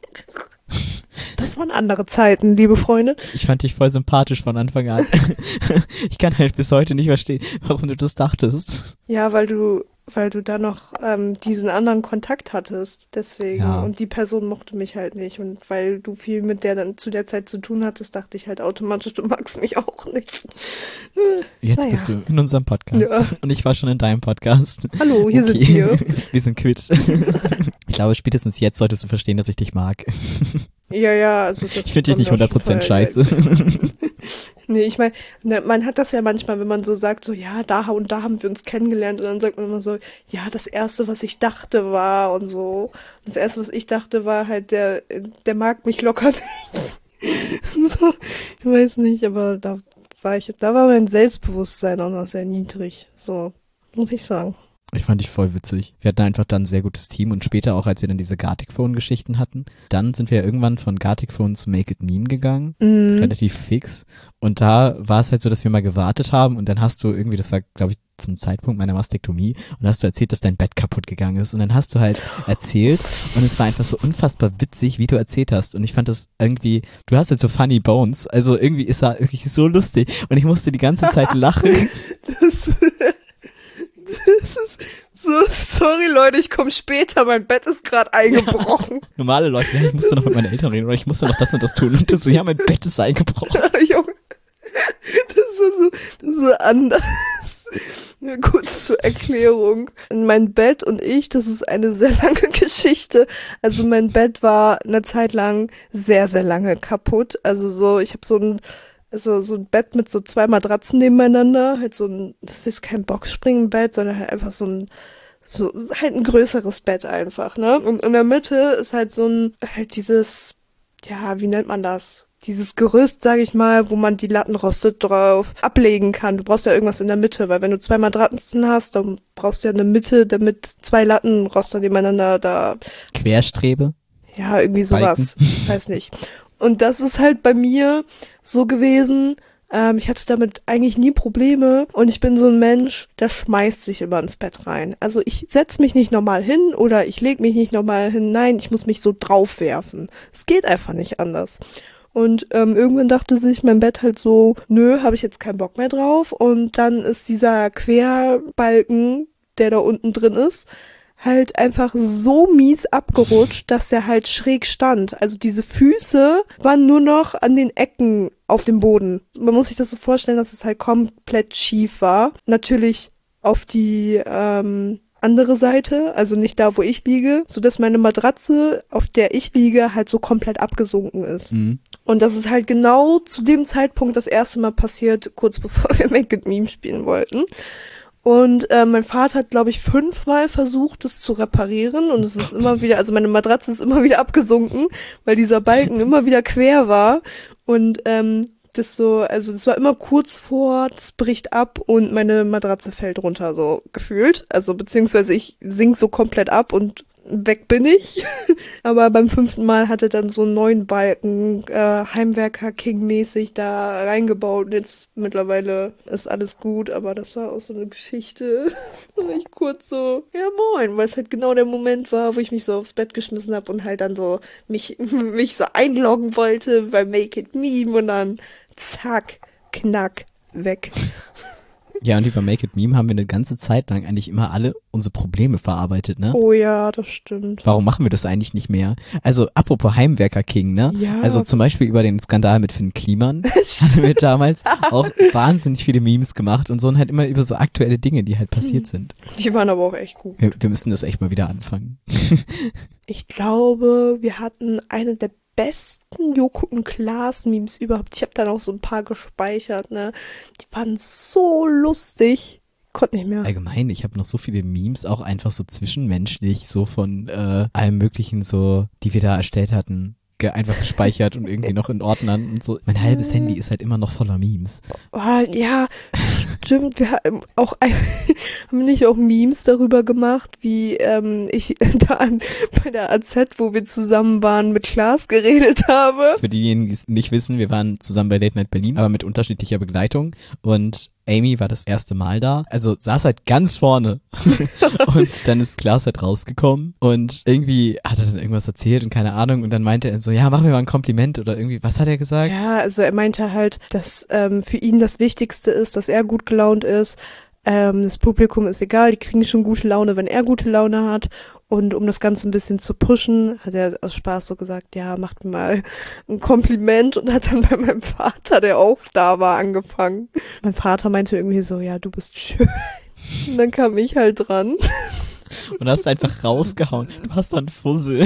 Das waren andere Zeiten, liebe Freunde. Ich fand dich voll sympathisch von Anfang an. Ich kann halt bis heute nicht verstehen, warum du das dachtest. Ja, weil du da noch diesen anderen Kontakt hattest, deswegen. Ja. Und die Person mochte mich halt nicht. Und weil du viel mit der dann zu der Zeit zu tun hattest, dachte ich halt automatisch, du magst mich auch nicht. Jetzt bist du in unserem Podcast. Ja. Und ich war schon in deinem Podcast. Hallo, hier sind wir. Wir sind quitt. Ich glaube, spätestens jetzt solltest du verstehen, dass ich dich mag. Ja, also das Ich finde dich nicht 100% scheiße. Nee, ich meine, man hat das ja manchmal, wenn man so sagt, so, ja, da und da haben wir uns kennengelernt und dann sagt man immer so, ja, das Erste, was ich dachte war und so. Das Erste, was ich dachte, war halt, der mag mich locker nicht. So, ich weiß nicht, aber da war mein Selbstbewusstsein auch noch sehr niedrig, so, muss ich sagen. Ich fand dich voll witzig. Wir hatten einfach dann ein sehr gutes Team und später auch, als wir dann diese Gartic-Phone-Geschichten hatten, dann sind wir ja irgendwann von Gartic-Phone zu Make It Meme gegangen, relativ fix. Und da war es halt so, dass wir mal gewartet haben und dann hast du irgendwie, das war, glaube ich, zum Zeitpunkt meiner Mastektomie und hast du erzählt, dass dein Bett kaputt gegangen ist und dann hast du halt erzählt und es war einfach so unfassbar witzig, wie du erzählt hast und ich fand das irgendwie, du hast halt so funny bones, also irgendwie ist er wirklich so lustig und ich musste die ganze Zeit lachen. Das ist so, sorry Leute, ich komme später, mein Bett ist gerade eingebrochen. Normale Leute, ja, ich musste noch mit meinen Eltern reden oder ich musste noch das und das tun und du so, ja, mein Bett ist eingebrochen. Junge, das ist so anders. Kurz zur Erklärung. Mein Bett und ich, das ist eine sehr lange Geschichte. Also mein Bett war eine Zeit lang sehr, sehr lange kaputt. Also so, ich habe so ein Bett mit so 2 Matratzen nebeneinander, halt das ist kein Boxspringenbett, sondern halt einfach halt ein größeres Bett einfach, ne? Und in der Mitte ist halt dieses, ja, wie nennt man das? Dieses Gerüst, sag ich mal, wo man die Lattenroste drauf ablegen kann. Du brauchst ja irgendwas in der Mitte, weil wenn du 2 Matratzen hast, dann brauchst du ja eine Mitte, damit 2 Lattenroste nebeneinander da. Querstrebe? Ja, irgendwie sowas. Weiß nicht. Und das ist halt bei mir so gewesen, ich hatte damit eigentlich nie Probleme und ich bin so ein Mensch, der schmeißt sich immer ins Bett rein. Also ich setz mich nicht normal hin oder ich leg mich nicht normal hin. Nein, ich muss mich so draufwerfen. Es geht einfach nicht anders. Und irgendwann dachte sich mein Bett halt so, nö, habe ich jetzt keinen Bock mehr drauf. Und dann ist dieser Querbalken, der da unten drin ist, halt einfach so mies abgerutscht, dass er halt schräg stand. Also diese Füße waren nur noch an den Ecken auf dem Boden. Man muss sich das so vorstellen, dass es halt komplett schief war. Natürlich auf die andere Seite, also nicht da, wo ich liege, sodass meine Matratze, auf der ich liege, halt so komplett abgesunken ist. Mhm. Und das ist halt genau zu dem Zeitpunkt das erste Mal passiert, kurz bevor wir Make It Meme spielen wollten. Und mein Vater hat, glaube ich, 5-mal versucht, es zu reparieren und es ist immer wieder, also meine Matratze ist immer wieder abgesunken, weil dieser Balken immer wieder quer war und das war immer kurz vor, das bricht ab und meine Matratze fällt runter, so gefühlt. Also beziehungsweise ich sink so komplett ab und weg bin ich. Aber beim 5. Mal hat er dann so einen neuen Balken, Heimwerker-King-mäßig da reingebaut. Und jetzt mittlerweile ist alles gut, aber das war auch so eine Geschichte. Da war ich kurz so, ja moin, weil es halt genau der Moment war, wo ich mich so aufs Bett geschmissen habe und halt dann so mich so einloggen wollte bei Make It Meme und dann zack, knack, weg. Ja, und über Make It Meme haben wir eine ganze Zeit lang eigentlich immer alle unsere Probleme verarbeitet, ne? Oh ja, das stimmt. Warum machen wir das eigentlich nicht mehr? Also, apropos Heimwerker King, ne? Ja. Also zum Beispiel über den Skandal mit Finn Kliman hatten wir damals auch wahnsinnig viele Memes gemacht und so und halt immer über so aktuelle Dinge, die halt passiert sind. Die waren aber auch echt gut. Wir müssen das echt mal wieder anfangen. Ich glaube, wir hatten eine der besten Joko und Klaas Memes überhaupt. Ich habe dann auch so ein paar gespeichert, ne? Die waren so lustig. Konnte nicht mehr. Allgemein, ich habe noch so viele Memes, auch einfach so zwischenmenschlich, so von allem möglichen so, die wir da erstellt hatten, einfach gespeichert und irgendwie noch in Ordnern und so. Mein halbes Handy ist halt immer noch voller Memes. Oh, ja, stimmt. Wir haben nicht auch Memes darüber gemacht, wie ich da bei der AZ, wo wir zusammen waren, mit Klaas geredet habe. Für diejenigen, die es nicht wissen, wir waren zusammen bei Late Night Berlin, aber mit unterschiedlicher Begleitung und Amy war das erste Mal da, also saß halt ganz vorne und dann ist Klaas halt rausgekommen und irgendwie hat er dann irgendwas erzählt und keine Ahnung und dann meinte er so, ja, mach mir mal ein Kompliment oder irgendwie, was hat er gesagt? Ja, also er meinte halt, dass für ihn das Wichtigste ist, dass er gut gelaunt ist, das Publikum ist egal, die kriegen schon gute Laune, wenn er gute Laune hat. Und um das Ganze ein bisschen zu pushen, hat er aus Spaß so gesagt, ja, macht mir mal ein Kompliment und hat dann bei meinem Vater, der auch da war, angefangen. Mein Vater meinte irgendwie so, ja, du bist schön. Und dann kam ich halt dran. Und hast einfach rausgehauen. Du hast dann Fussel.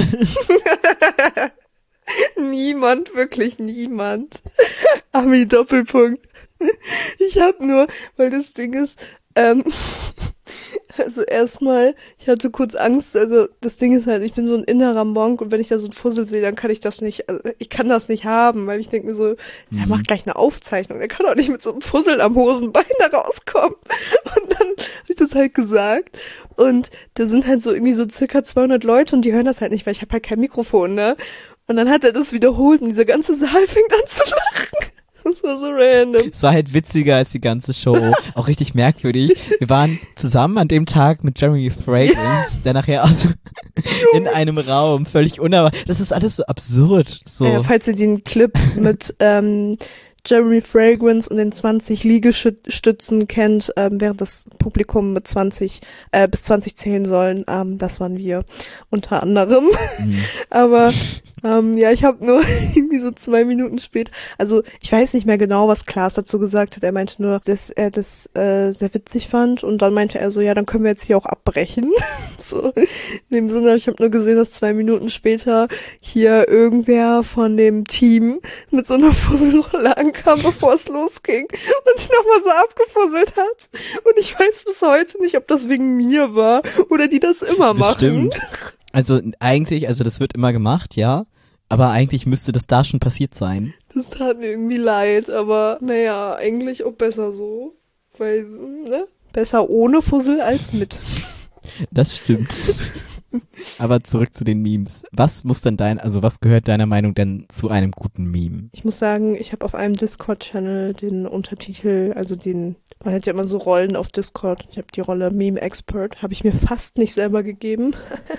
Niemand, wirklich niemand. Ami Doppelpunkt. Ich hab nur, weil das Ding ist, Also erstmal, ich hatte kurz Angst, also das Ding ist halt, ich bin so ein innerer Monk und wenn ich da so ein Fussel sehe, dann kann ich das nicht, also ich kann das nicht haben, weil ich denke mir so, er macht gleich eine Aufzeichnung, er kann doch nicht mit so einem Fussel am Hosenbein da rauskommen. Und dann habe ich das halt gesagt und da sind halt so irgendwie so circa 200 Leute und die hören das halt nicht, weil ich habe halt kein Mikrofon, ne? Und dann hat er das wiederholt und dieser ganze Saal fängt an zu lachen. Das war so random. Es war halt witziger als die ganze Show. Auch richtig merkwürdig. Wir waren zusammen an dem Tag mit Jeremy Fragrance, der nachher aus in einem Raum völlig unerwartet. Das ist alles so absurd. So. Ja, falls ihr den Clip mit Jeremy Fragrance und den 20 Liegestützen kennt, während das Publikum mit 20 bis 20 zählen sollen, das waren wir unter anderem. Aber ja, ich habe nur irgendwie so 2 Minuten später, also ich weiß nicht mehr genau, was Klaas dazu gesagt hat. Er meinte nur, dass er das sehr witzig fand und dann meinte er so, ja, dann können wir jetzt hier auch abbrechen. So, in dem Sinne, ich habe nur gesehen, dass 2 Minuten später hier irgendwer von dem Team mit so einer Fusselrolle ankam, bevor es losging und nochmal so abgefusselt hat. Und ich weiß bis heute nicht, ob das wegen mir war oder die das immer machen. Bestimmt. Also eigentlich, also das wird immer gemacht, ja, aber eigentlich müsste das da schon passiert sein. Das tat mir irgendwie leid, aber naja, eigentlich auch besser so, weil, ne, besser ohne Fussel als mit. Das stimmt. Aber zurück zu den Memes. Was muss denn was gehört deiner Meinung denn zu einem guten Meme? Ich muss sagen, ich habe auf einem Discord-Channel den Untertitel, man hat ja immer so Rollen auf Discord. Ich habe die Rolle Meme Expert, habe ich mir fast nicht selber gegeben.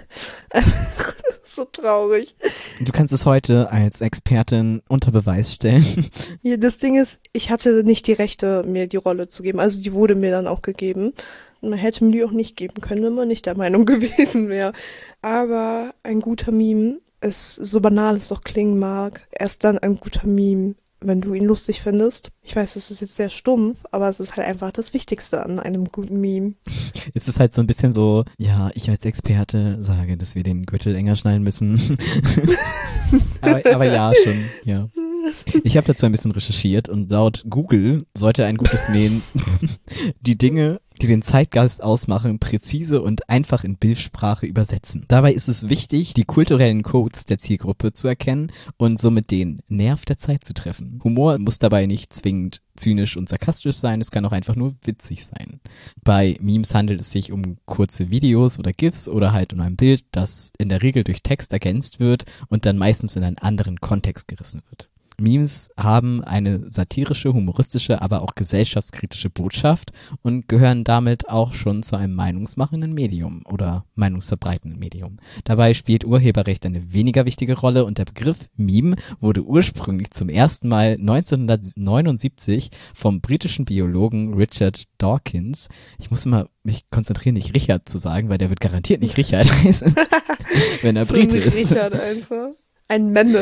So traurig. Du kannst es heute als Expertin unter Beweis stellen. Ja, das Ding ist, ich hatte nicht die Rechte, mir die Rolle zu geben. Also die wurde mir dann auch gegeben. Man hätte mir die auch nicht geben können, wenn man nicht der Meinung gewesen wäre. Aber ein guter Meme ist, so banal es doch klingen mag, erst dann ein guter Meme, wenn du ihn lustig findest. Ich weiß, das ist jetzt sehr stumpf, aber es ist halt einfach das Wichtigste an einem guten Meme. Es ist halt so ein bisschen so, ja, ich als Experte sage, dass wir den Gürtel enger schnallen müssen. aber ja, schon, ja. Ich habe dazu ein bisschen recherchiert und laut Google sollte ein gutes Meme die Dinge, die den Zeitgeist ausmachen, präzise und einfach in Bildsprache übersetzen. Dabei ist es wichtig, die kulturellen Codes der Zielgruppe zu erkennen und somit den Nerv der Zeit zu treffen. Humor muss dabei nicht zwingend zynisch und sarkastisch sein, es kann auch einfach nur witzig sein. Bei Memes handelt es sich um kurze Videos oder GIFs oder halt um ein Bild, das in der Regel durch Text ergänzt wird und dann meistens in einen anderen Kontext gerissen wird. Memes haben eine satirische, humoristische, aber auch gesellschaftskritische Botschaft und gehören damit auch schon zu einem meinungsmachenden Medium oder meinungsverbreitenden Medium. Dabei spielt Urheberrecht eine weniger wichtige Rolle und der Begriff Meme wurde ursprünglich zum ersten Mal 1979 vom britischen Biologen Richard Dawkins, ich muss immer mich konzentrieren, nicht Richard zu sagen, weil der wird garantiert nicht Richard heißen, wenn er Brite ist. Richard einfach. Ein Memme.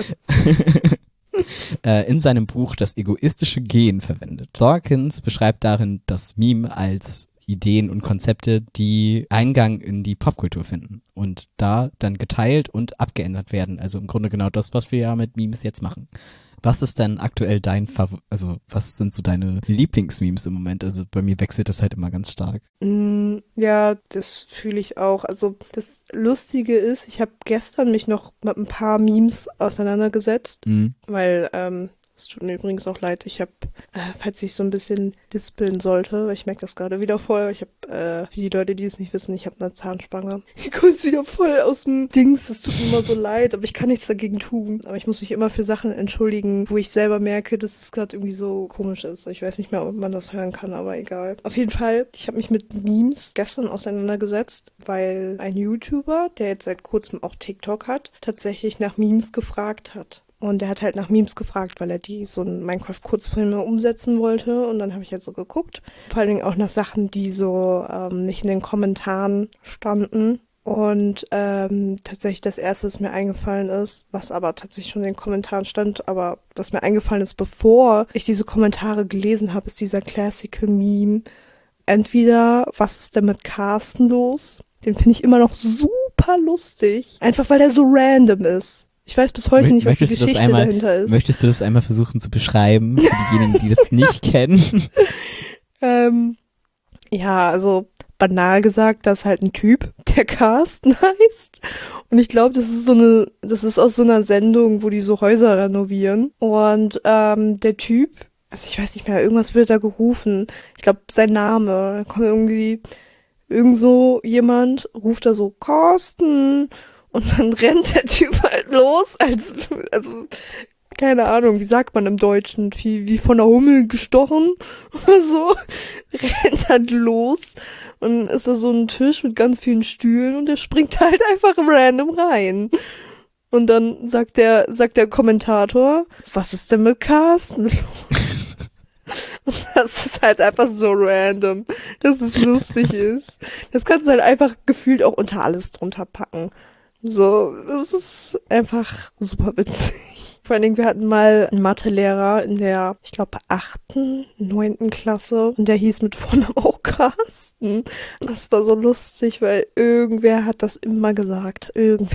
In seinem Buch Das egoistische Gen verwendet. Dawkins beschreibt darin das Meme als Ideen und Konzepte, die Eingang in die Popkultur finden und da dann geteilt und abgeändert werden. Also im Grunde genau das, was wir ja mit Memes jetzt machen. Was ist denn aktuell was sind so deine Lieblingsmemes im Moment? Also bei mir wechselt das halt immer ganz stark. Ja, das fühle ich auch. Also das Lustige ist, ich habe gestern mich noch mit ein paar Memes auseinandergesetzt, weil es tut mir übrigens auch leid, ich habe, falls ich so ein bisschen lispeln sollte, weil ich merke das gerade wieder voll, ich habe, für die Leute, die es nicht wissen, ich habe eine Zahnspange. Ich komme jetzt wieder voll aus dem Dings, das tut mir immer so leid, aber ich kann nichts dagegen tun. Aber ich muss mich immer für Sachen entschuldigen, wo ich selber merke, dass es gerade irgendwie so komisch ist. Ich weiß nicht mehr, ob man das hören kann, aber egal. Auf jeden Fall, ich habe mich mit Memes gestern auseinandergesetzt, weil ein YouTuber, der jetzt seit kurzem auch TikTok hat, tatsächlich nach Memes gefragt hat. Und er hat halt nach Memes gefragt, weil er die so in Minecraft-Kurzfilme umsetzen wollte. Und dann habe ich halt so geguckt. Vor allen Dingen auch nach Sachen, die so nicht in den Kommentaren standen. Und tatsächlich das Erste, was mir eingefallen ist, was aber tatsächlich schon in den Kommentaren stand, aber was mir eingefallen ist, bevor ich diese Kommentare gelesen habe, ist dieser Classical Meme. Entweder, was ist denn mit Carsten los? Den finde ich immer noch super lustig. Einfach, weil der so random ist. Ich weiß bis heute nicht, was die Geschichte dahinter ist. Möchtest du das einmal versuchen zu beschreiben, für diejenigen, die das nicht kennen? Ja, also banal gesagt, da ist halt ein Typ, der Carsten heißt. Und ich glaube, das ist aus so einer Sendung, wo die so Häuser renovieren. Und der Typ, also ich weiß nicht mehr, irgendwas wird da gerufen. Ich glaube, sein Name, da kommt irgendwie irgend so jemand, ruft da so Carsten. Und dann rennt der Typ halt los, also keine Ahnung, wie sagt man im Deutschen, wie von der Hummel gestochen oder so, rennt halt los und ist da so ein Tisch mit ganz vielen Stühlen und der springt halt einfach random rein. Und dann sagt der Kommentator, was ist denn mit Carsten los? Und das ist halt einfach so random, dass es lustig ist. Das kannst du halt einfach gefühlt auch unter alles drunter packen. So, das ist einfach super witzig. Vor allen Dingen, wir hatten mal einen Mathelehrer in der, ich glaube, 9. Klasse und der hieß mit Vornamen auch Carsten. Das war so lustig, weil irgendwer hat das immer gesagt.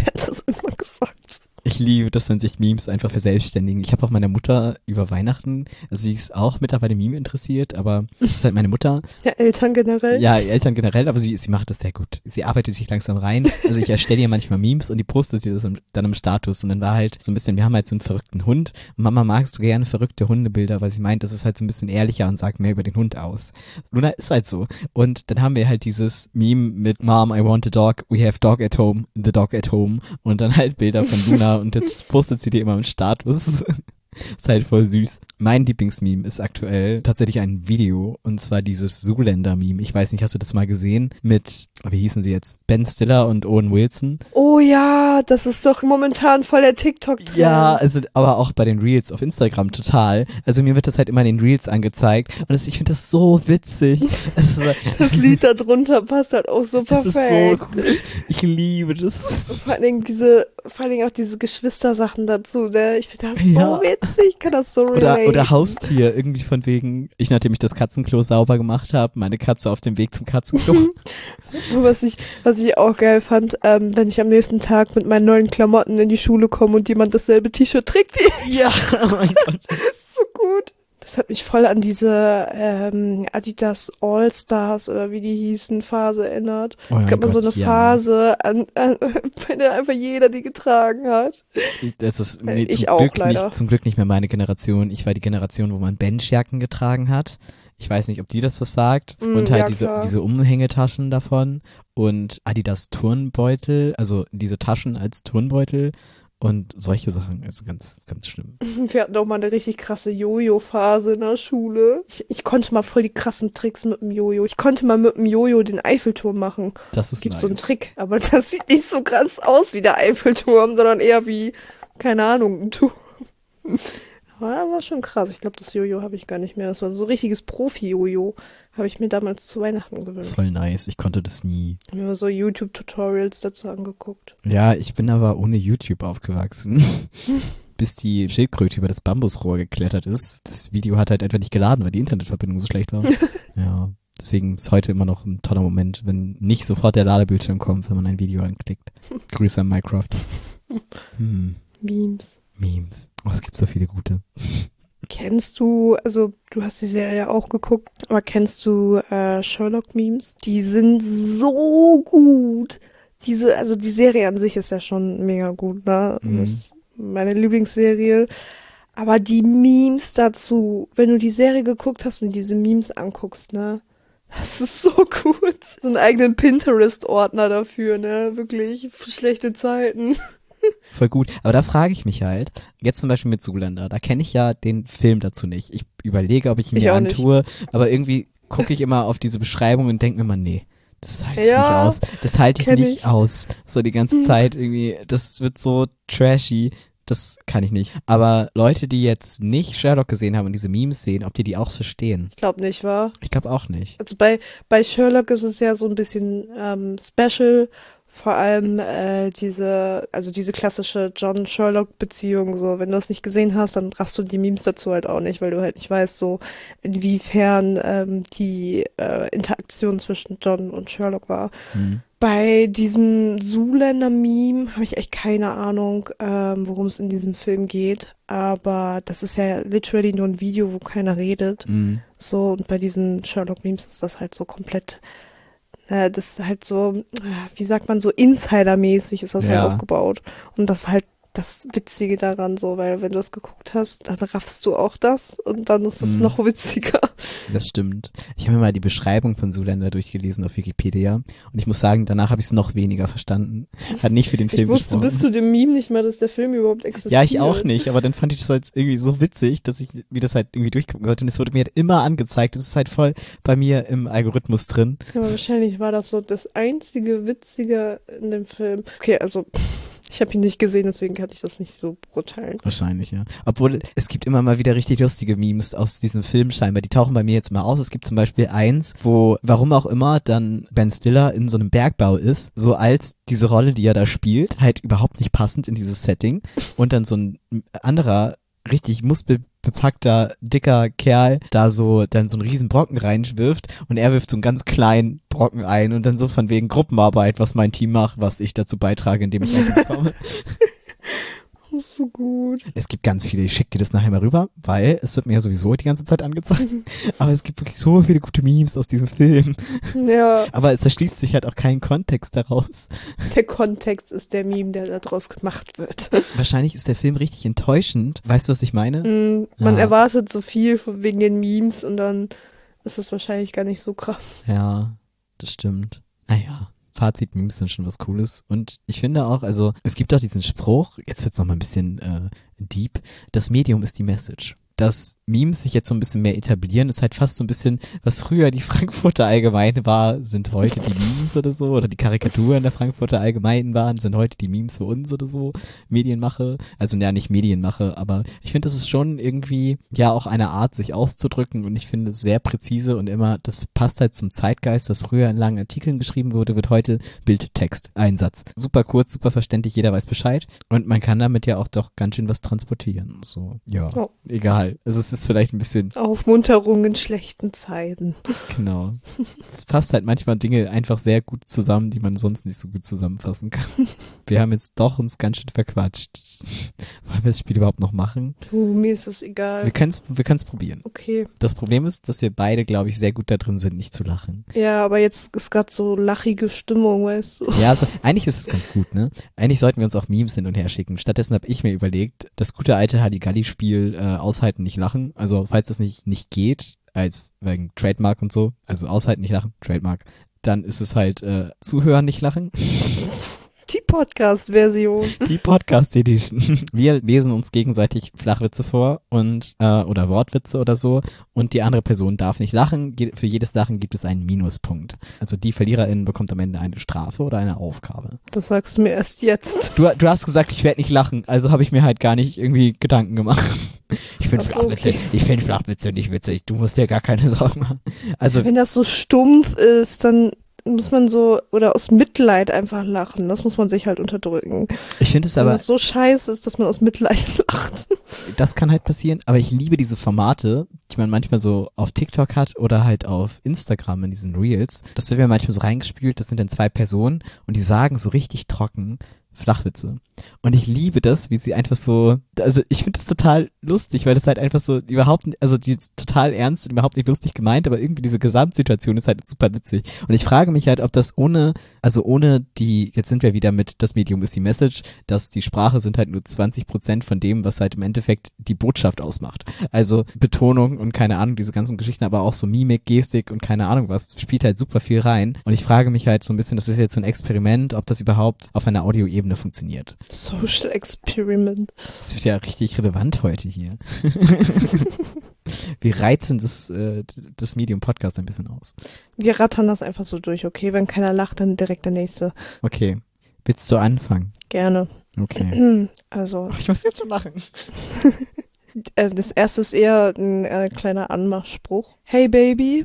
Ich liebe, dass dann sich Memes einfach verselbstständigen. Ich habe auch meiner Mutter über Weihnachten, also sie ist auch mittlerweile Meme interessiert, aber das ist halt meine Mutter. Ja, Eltern generell. Ja, Eltern generell, aber sie macht das sehr gut. Sie arbeitet sich langsam rein. Also ich erstelle ihr manchmal Memes und die postet sie das dann im Status. Und dann war halt so ein bisschen, wir haben halt so einen verrückten Hund. Und Mama magst du gerne verrückte Hundebilder, weil sie meint, das ist halt so ein bisschen ehrlicher und sagt mehr über den Hund aus. Luna ist halt so. Und dann haben wir halt dieses Meme mit Mom, I want a dog, we have dog at home, the dog at home. Und dann halt Bilder von Luna und jetzt postet sie die immer im Status. Ist halt voll süß. Mein Lieblingsmeme ist aktuell tatsächlich ein Video und zwar dieses Zoolander-Meme. Ich weiß nicht, hast du das mal gesehen? Mit, wie hießen sie jetzt? Ben Stiller und Owen Wilson. Oh ja, das ist doch momentan voll der TikTok-Trend. Ja, also aber auch bei den Reels auf Instagram total. Also mir wird das halt immer in den Reels angezeigt und ich finde das so witzig. Das Lied da drunter passt halt auch so perfekt. Das ist so cool. Ich liebe das. Vor allen Dingen auch diese Geschwistersachen dazu, ne? Ich finde das so witzig. Ich kann das so relate. Oder Haustier, irgendwie von wegen, nachdem ich das Katzenklo sauber gemacht habe, meine Katze auf dem Weg zum Katzenklo. Was ich auch geil fand, wenn ich am nächsten Tag mit meinen neuen Klamotten in die Schule komme und jemand dasselbe T-Shirt trägt wie ich. Ja, oh mein Gott. Das ist so gut. Das hat mich voll an diese Adidas All-Stars oder wie die hießen, Phase erinnert. Es gab mal so eine Phase, bei der einfach jeder die getragen hat. Das ist zum Glück nicht mehr meine Generation. Ich war die Generation, wo man Benchjacken getragen hat. Ich weiß nicht, ob die das sagt. Und halt diese Umhängetaschen davon und Adidas Turnbeutel, also diese Taschen als Turnbeutel. Und solche Sachen ist ganz, ganz schlimm. Wir hatten auch mal eine richtig krasse Jojo-Phase in der Schule. Ich konnte mal voll die krassen Tricks mit dem Jojo. Ich konnte mal mit dem Jojo den Eiffelturm machen. Das ist Gibt's nice. So einen Trick, aber das sieht nicht so krass aus wie der Eiffelturm, sondern eher wie, keine Ahnung, ein Turm. Aber das war schon krass. Ich glaube, das Jojo habe ich gar nicht mehr. Das war so ein richtiges Profi-Jojo. Habe ich mir damals zu Weihnachten gewünscht. Voll nice. Ich konnte das nie. Ich habe mir so YouTube-Tutorials dazu angeguckt. Ja, ich bin aber ohne YouTube aufgewachsen. Bis die Schildkröte über das Bambusrohr geklettert ist. Das Video hat halt einfach nicht geladen, weil die Internetverbindung so schlecht war. Ja, deswegen ist heute immer noch ein toller Moment, wenn nicht sofort der Ladebildschirm kommt, wenn man ein Video anklickt. Grüße an Minecraft. Memes. Oh, es gibt so viele gute. Kennst du, also du hast die Serie ja auch geguckt, aber kennst du Sherlock-Memes? Die sind so gut. Die Serie an sich ist ja schon mega gut, ne? Das ist meine Lieblingsserie. Aber die Memes dazu, wenn du die Serie geguckt hast und diese Memes anguckst, ne? Das ist so gut. So einen eigenen Pinterest-Ordner dafür, ne? Wirklich schlechte Zeiten. Voll gut. Aber da frage ich mich halt, jetzt zum Beispiel mit Zoolander, da kenne ich ja den Film dazu nicht. Ich überlege, ob ich ihn mir antue, aber irgendwie gucke ich immer auf diese Beschreibung und denke mir mal, nee, das halte ich nicht aus. Das halte ich nicht aus. So die ganze Zeit irgendwie, das wird so trashy. Das kann ich nicht. Aber Leute, die jetzt nicht Sherlock gesehen haben und diese Memes sehen, ob die auch verstehen? Ich glaube nicht, wa? Ich glaube auch nicht. Also bei Sherlock ist es ja so ein bisschen special. Vor allem diese klassische John-Sherlock-Beziehung, so, wenn du das nicht gesehen hast, dann raffst du die Memes dazu halt auch nicht, weil du halt nicht weißt, so, inwiefern die Interaktion zwischen John und Sherlock war. Bei diesem Zoolander-Meme habe ich echt keine Ahnung, worum es in diesem Film geht, aber das ist ja literally nur ein Video, wo keiner redet. So, und bei diesen Sherlock-Memes ist das halt so komplett das ist halt so, wie sagt man, so Insider-mäßig ist das halt aufgebaut. Und das ist halt das Witzige daran so, weil wenn du es geguckt hast, dann raffst du auch das und dann ist es noch witziger. Das stimmt. Ich habe mir mal die Beschreibung von Zoolander durchgelesen auf Wikipedia und ich muss sagen, danach habe ich es noch weniger verstanden. Hat nicht für den Film gesprochen. Ich wusste bis zu dem Meme nicht mal, dass der Film überhaupt existiert. Ja, ich auch nicht, aber dann fand ich das halt irgendwie so witzig, dass ich wie das halt irgendwie durchgucken sollte und es wurde mir halt immer angezeigt. Das ist halt voll bei mir im Algorithmus drin. Ja, aber wahrscheinlich war das so das einzige Witzige in dem Film. Okay, also ich habe ihn nicht gesehen, deswegen kann ich das nicht so beurteilen. Wahrscheinlich, ja. Obwohl, es gibt immer mal wieder richtig lustige Memes aus diesem Film scheinbar. Die tauchen bei mir jetzt mal aus. Es gibt zum Beispiel eins, wo, warum auch immer, dann Ben Stiller in so einem Bergbau ist, so als diese Rolle, die er da spielt, halt überhaupt nicht passend in dieses Setting. Und dann so ein anderer richtig muskelbepackter, dicker Kerl da so dann so einen riesen Brocken reinwirft und er wirft so einen ganz kleinen Brocken ein und dann so von wegen Gruppenarbeit, was mein Team macht, was ich dazu beitrage, indem ich Essen bekomme. Das ist so gut. Es gibt ganz viele, ich schicke dir das nachher mal rüber, weil es wird mir ja sowieso die ganze Zeit angezeigt. Aber es gibt wirklich so viele gute Memes aus diesem Film. Ja. Aber es erschließt sich halt auch kein Kontext daraus. Der Kontext ist der Meme, der daraus gemacht wird. Wahrscheinlich ist der Film richtig enttäuschend. Weißt du, was ich meine? Man erwartet so viel wegen den Memes und dann ist es wahrscheinlich gar nicht so krass. Ja, das stimmt. Naja. Fazit-Memes sind schon was Cooles. Und ich finde auch, also es gibt auch diesen Spruch, jetzt wird's noch mal ein bisschen deep, das Medium ist die Message. Dass Memes sich jetzt so ein bisschen mehr etablieren, ist halt fast so ein bisschen, was früher die Frankfurter Allgemeine war, sind heute die Memes oder so, oder die Karikaturen der Frankfurter Allgemeinen waren, sind heute die Memes für uns oder so, Medienmache, also ja, nicht Medienmache, aber ich finde, das ist schon irgendwie ja auch eine Art, sich auszudrücken und ich finde es sehr präzise und immer, das passt halt zum Zeitgeist, was früher in langen Artikeln geschrieben wurde, wird heute Bildtext, Einsatz. Super kurz, super verständlich, jeder weiß Bescheid und man kann damit ja auch doch ganz schön was transportieren, so, ja, egal. Also es ist vielleicht ein bisschen Aufmunterung in schlechten Zeiten. Genau. Es passt halt manchmal Dinge einfach sehr gut zusammen, die man sonst nicht so gut zusammenfassen kann. Wir haben jetzt doch uns ganz schön verquatscht. Wollen wir das Spiel überhaupt noch machen? Du, mir ist das egal. Wir können's probieren. Okay. Das Problem ist, dass wir beide, glaube ich, sehr gut da drin sind, nicht zu lachen. Ja, aber jetzt ist gerade so lachige Stimmung, weißt du. Ja, also, eigentlich ist es ganz gut, ne? Eigentlich sollten wir uns auch Memes hin und her schicken. Stattdessen habe ich mir überlegt, das gute alte Halligalli-Spiel aushalten, nicht lachen. Also falls das nicht geht, als wegen Trademark und so, also aushalten, nicht lachen, Trademark, dann ist es halt zuhören, nicht lachen. Die Podcast-Version. Die Podcast-Edition. Wir lesen uns gegenseitig Flachwitze vor und oder Wortwitze oder so und die andere Person darf nicht lachen. Für jedes Lachen gibt es einen Minuspunkt. Also die Verliererin bekommt am Ende eine Strafe oder eine Aufgabe. Das sagst du mir erst jetzt. Du hast gesagt, ich werde nicht lachen, also habe ich mir halt gar nicht irgendwie Gedanken gemacht. Ich finde Flachwitze nicht witzig. Du musst dir gar keine Sorgen machen. Also wenn das so stumpf ist, dann muss man so, oder aus Mitleid einfach lachen. Das muss man sich halt unterdrücken. Ich finde es aber, wenn das so scheiße ist, dass man aus Mitleid lacht. Das kann halt passieren, aber ich liebe diese Formate, die man manchmal so auf TikTok hat oder halt auf Instagram in diesen Reels. Das wird mir manchmal so reingespielt, das sind dann 2 Personen und die sagen so richtig trocken Flachwitze. Und ich liebe das, wie sie einfach so, also ich finde das total lustig, weil das halt einfach so überhaupt, also die ist total ernst und überhaupt nicht lustig gemeint, aber irgendwie diese Gesamtsituation ist halt super witzig. Und ich frage mich halt, ob das ohne die, jetzt sind wir wieder mit, das Medium ist die Message, dass die Sprache sind halt nur 20% von dem, was halt im Endeffekt die Botschaft ausmacht. Also Betonung und keine Ahnung, diese ganzen Geschichten, aber auch so Mimik, Gestik und keine Ahnung was, spielt halt super viel rein. Und ich frage mich halt so ein bisschen, das ist jetzt so ein Experiment, ob das überhaupt auf einer Audioebene funktioniert. Social Experiment. Das wird ja richtig relevant heute hier. Wir reizen das Medium Podcast ein bisschen aus. Wir rattern das einfach so durch, okay? Wenn keiner lacht, dann direkt der nächste. Okay. Willst du anfangen? Gerne. Okay. Also. Ich muss jetzt schon lachen. Das erste ist eher ein kleiner Anmachspruch. Hey Baby.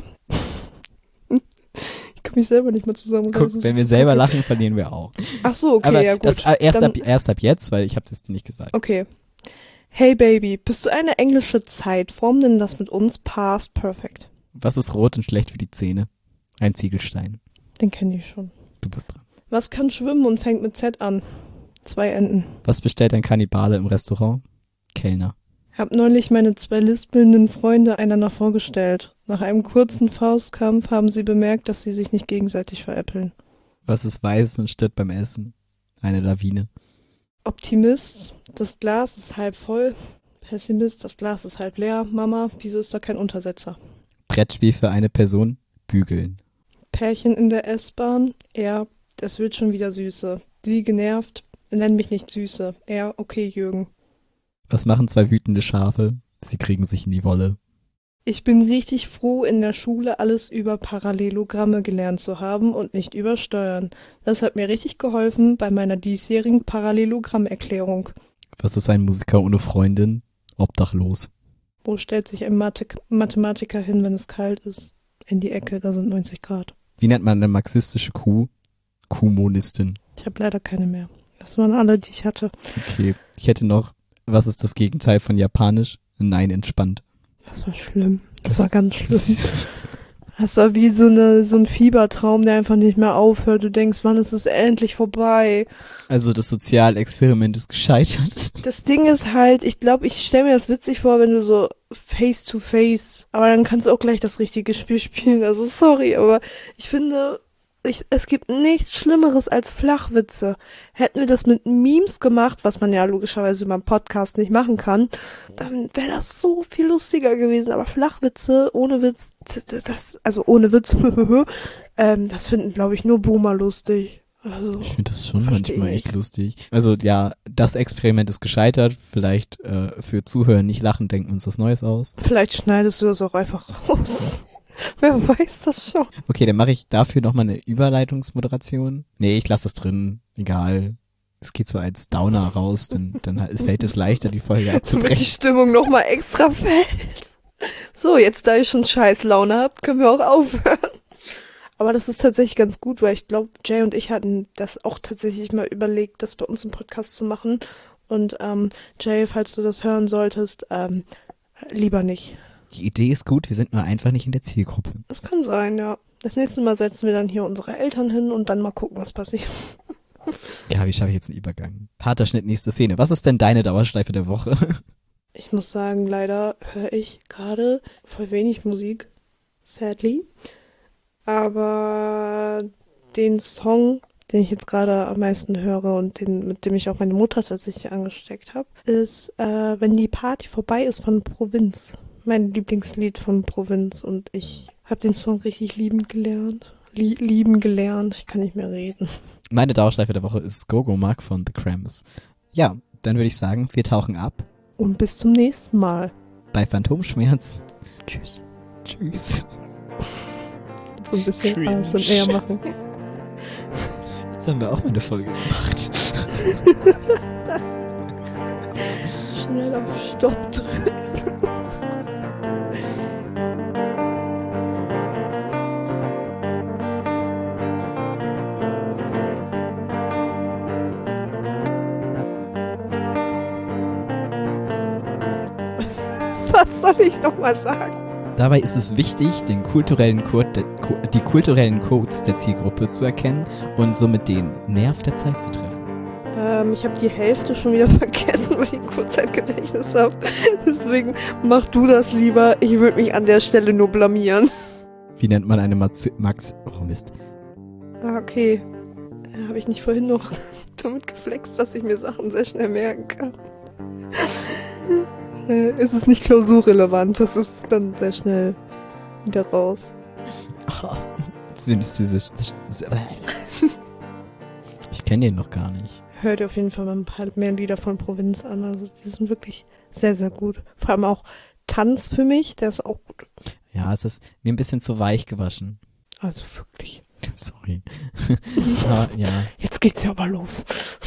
Ich kann mich selber nicht mehr zusammenreißen. Guck, wenn wir selber lachen, verlieren wir auch. Ach so, okay, aber ja gut. Das, erst ab jetzt, weil ich habe das dir nicht gesagt. Okay. Hey Baby, bist du eine englische Zeitform, denn das mit uns past perfect? Was ist rot und schlecht für die Zähne? Ein Ziegelstein. Den kenne ich schon. Du bist dran. Was kann schwimmen und fängt mit Z an? 2 Enten. Was bestellt ein Kannibale im Restaurant? Kellner. Hab neulich meine 2 lispelnden Freunde einander vorgestellt. Nach einem kurzen Faustkampf haben sie bemerkt, dass sie sich nicht gegenseitig veräppeln. Was ist weiß und stört beim Essen? Eine Lawine. Optimist, das Glas ist halb voll. Pessimist, das Glas ist halb leer. Mama, wieso ist da kein Untersetzer? Brettspiel für eine Person? Bügeln. Pärchen in der S-Bahn. Er, das wird schon wieder Süße. Sie genervt, nenn mich nicht Süße. Er, okay, Jürgen. Was machen 2 wütende Schafe? Sie kriegen sich in die Wolle. Ich bin richtig froh, in der Schule alles über Parallelogramme gelernt zu haben und nicht über Steuern. Das hat mir richtig geholfen bei meiner diesjährigen Parallelogrammerklärung. Was ist ein Musiker ohne Freundin? Obdachlos. Wo stellt sich ein Mathematiker hin, wenn es kalt ist? In die Ecke, da sind 90 Grad. Wie nennt man eine marxistische Kuh? Kuhmonistin. Ich habe leider keine mehr. Das waren alle, die ich hatte. Okay, ich hätte noch, was ist das Gegenteil von Japanisch? Nein, entspannt. Das war schlimm. Das war ganz schlimm. Das war wie so ein Fiebertraum, der einfach nicht mehr aufhört. Du denkst, wann ist es endlich vorbei? Also das Sozialexperiment ist gescheitert. Das Ding ist halt, ich glaube, ich stelle mir das witzig vor, wenn du so face to face, aber dann kannst du auch gleich das richtige Spiel spielen. Also sorry, aber ich finde, es gibt nichts Schlimmeres als Flachwitze. Hätten wir das mit Memes gemacht, was man ja logischerweise über einen Podcast nicht machen kann, dann wäre das so viel lustiger gewesen. Aber Flachwitze ohne Witz, ohne Witz, das finden, glaube ich, nur Boomer lustig. Also, ich finde das schon manchmal echt lustig. Also ja, das Experiment ist gescheitert. Vielleicht für Zuhörer nicht lachen, denken wir uns was Neues aus. Vielleicht schneidest du das auch einfach raus. Wer weiß das schon. Okay, dann mache ich dafür nochmal eine Überleitungsmoderation. Nee, ich lasse das drin. Egal. Es geht so als Downer raus, dann fällt es leichter, die Folge abzubrechen. Damit die Stimmung nochmal extra fällt. So, jetzt da ich schon scheiß Laune hab, können wir auch aufhören. Aber das ist tatsächlich ganz gut, weil ich glaube, Jay und ich hatten das auch tatsächlich mal überlegt, das bei uns im Podcast zu machen. Und Jay, falls du das hören solltest, lieber nicht. Die Idee ist gut, wir sind nur einfach nicht in der Zielgruppe. Das kann sein, ja. Das nächste Mal setzen wir dann hier unsere Eltern hin und dann mal gucken, was passiert. Ja, wie schaffe ich jetzt einen Übergang? Harter Schnitt, nächste Szene. Was ist denn deine Dauerschleife der Woche? Ich muss sagen, leider höre ich gerade voll wenig Musik. Sadly. Aber den Song, den ich jetzt gerade am meisten höre und mit dem ich auch meine Mutter tatsächlich angesteckt habe, ist Wenn die Party vorbei ist von Provinz. Mein Lieblingslied von Provinz und ich habe den Song richtig lieben gelernt. Lieben gelernt. Ich kann nicht mehr reden. Meine Dauerschleife der Woche ist Go-Go Mark von The Cramps. Ja, dann würde ich sagen, wir tauchen ab. Und bis zum nächsten Mal. Bei Phantomschmerz. Tschüss. Tschüss. So ein bisschen ASMR machen. Jetzt haben wir auch mal eine Folge gemacht. Schnell auf Stopp drücken. Was soll ich noch mal sagen? Dabei ist es wichtig, die kulturellen Codes der Zielgruppe zu erkennen und somit den Nerv der Zeit zu treffen. Ich habe die Hälfte schon wieder vergessen, weil ich ein Kurzzeitgedächtnis habe. Deswegen mach du das lieber. Ich würde mich an der Stelle nur blamieren. Wie nennt man eine Oh Mist. Ah, okay. Habe ich nicht vorhin noch damit geflext, dass ich mir Sachen sehr schnell merken kann. Ist es nicht klausurrelevant, das ist dann sehr schnell wieder raus. Ich kenne den noch gar nicht. Hör dir auf jeden Fall mal ein paar mehr Lieder von Provinz an, also die sind wirklich sehr, sehr gut. Vor allem auch Tanz für mich, der ist auch gut. Ja, es ist mir ein bisschen zu weich gewaschen. Also wirklich. Sorry. Aber, ja. Jetzt geht's ja aber los.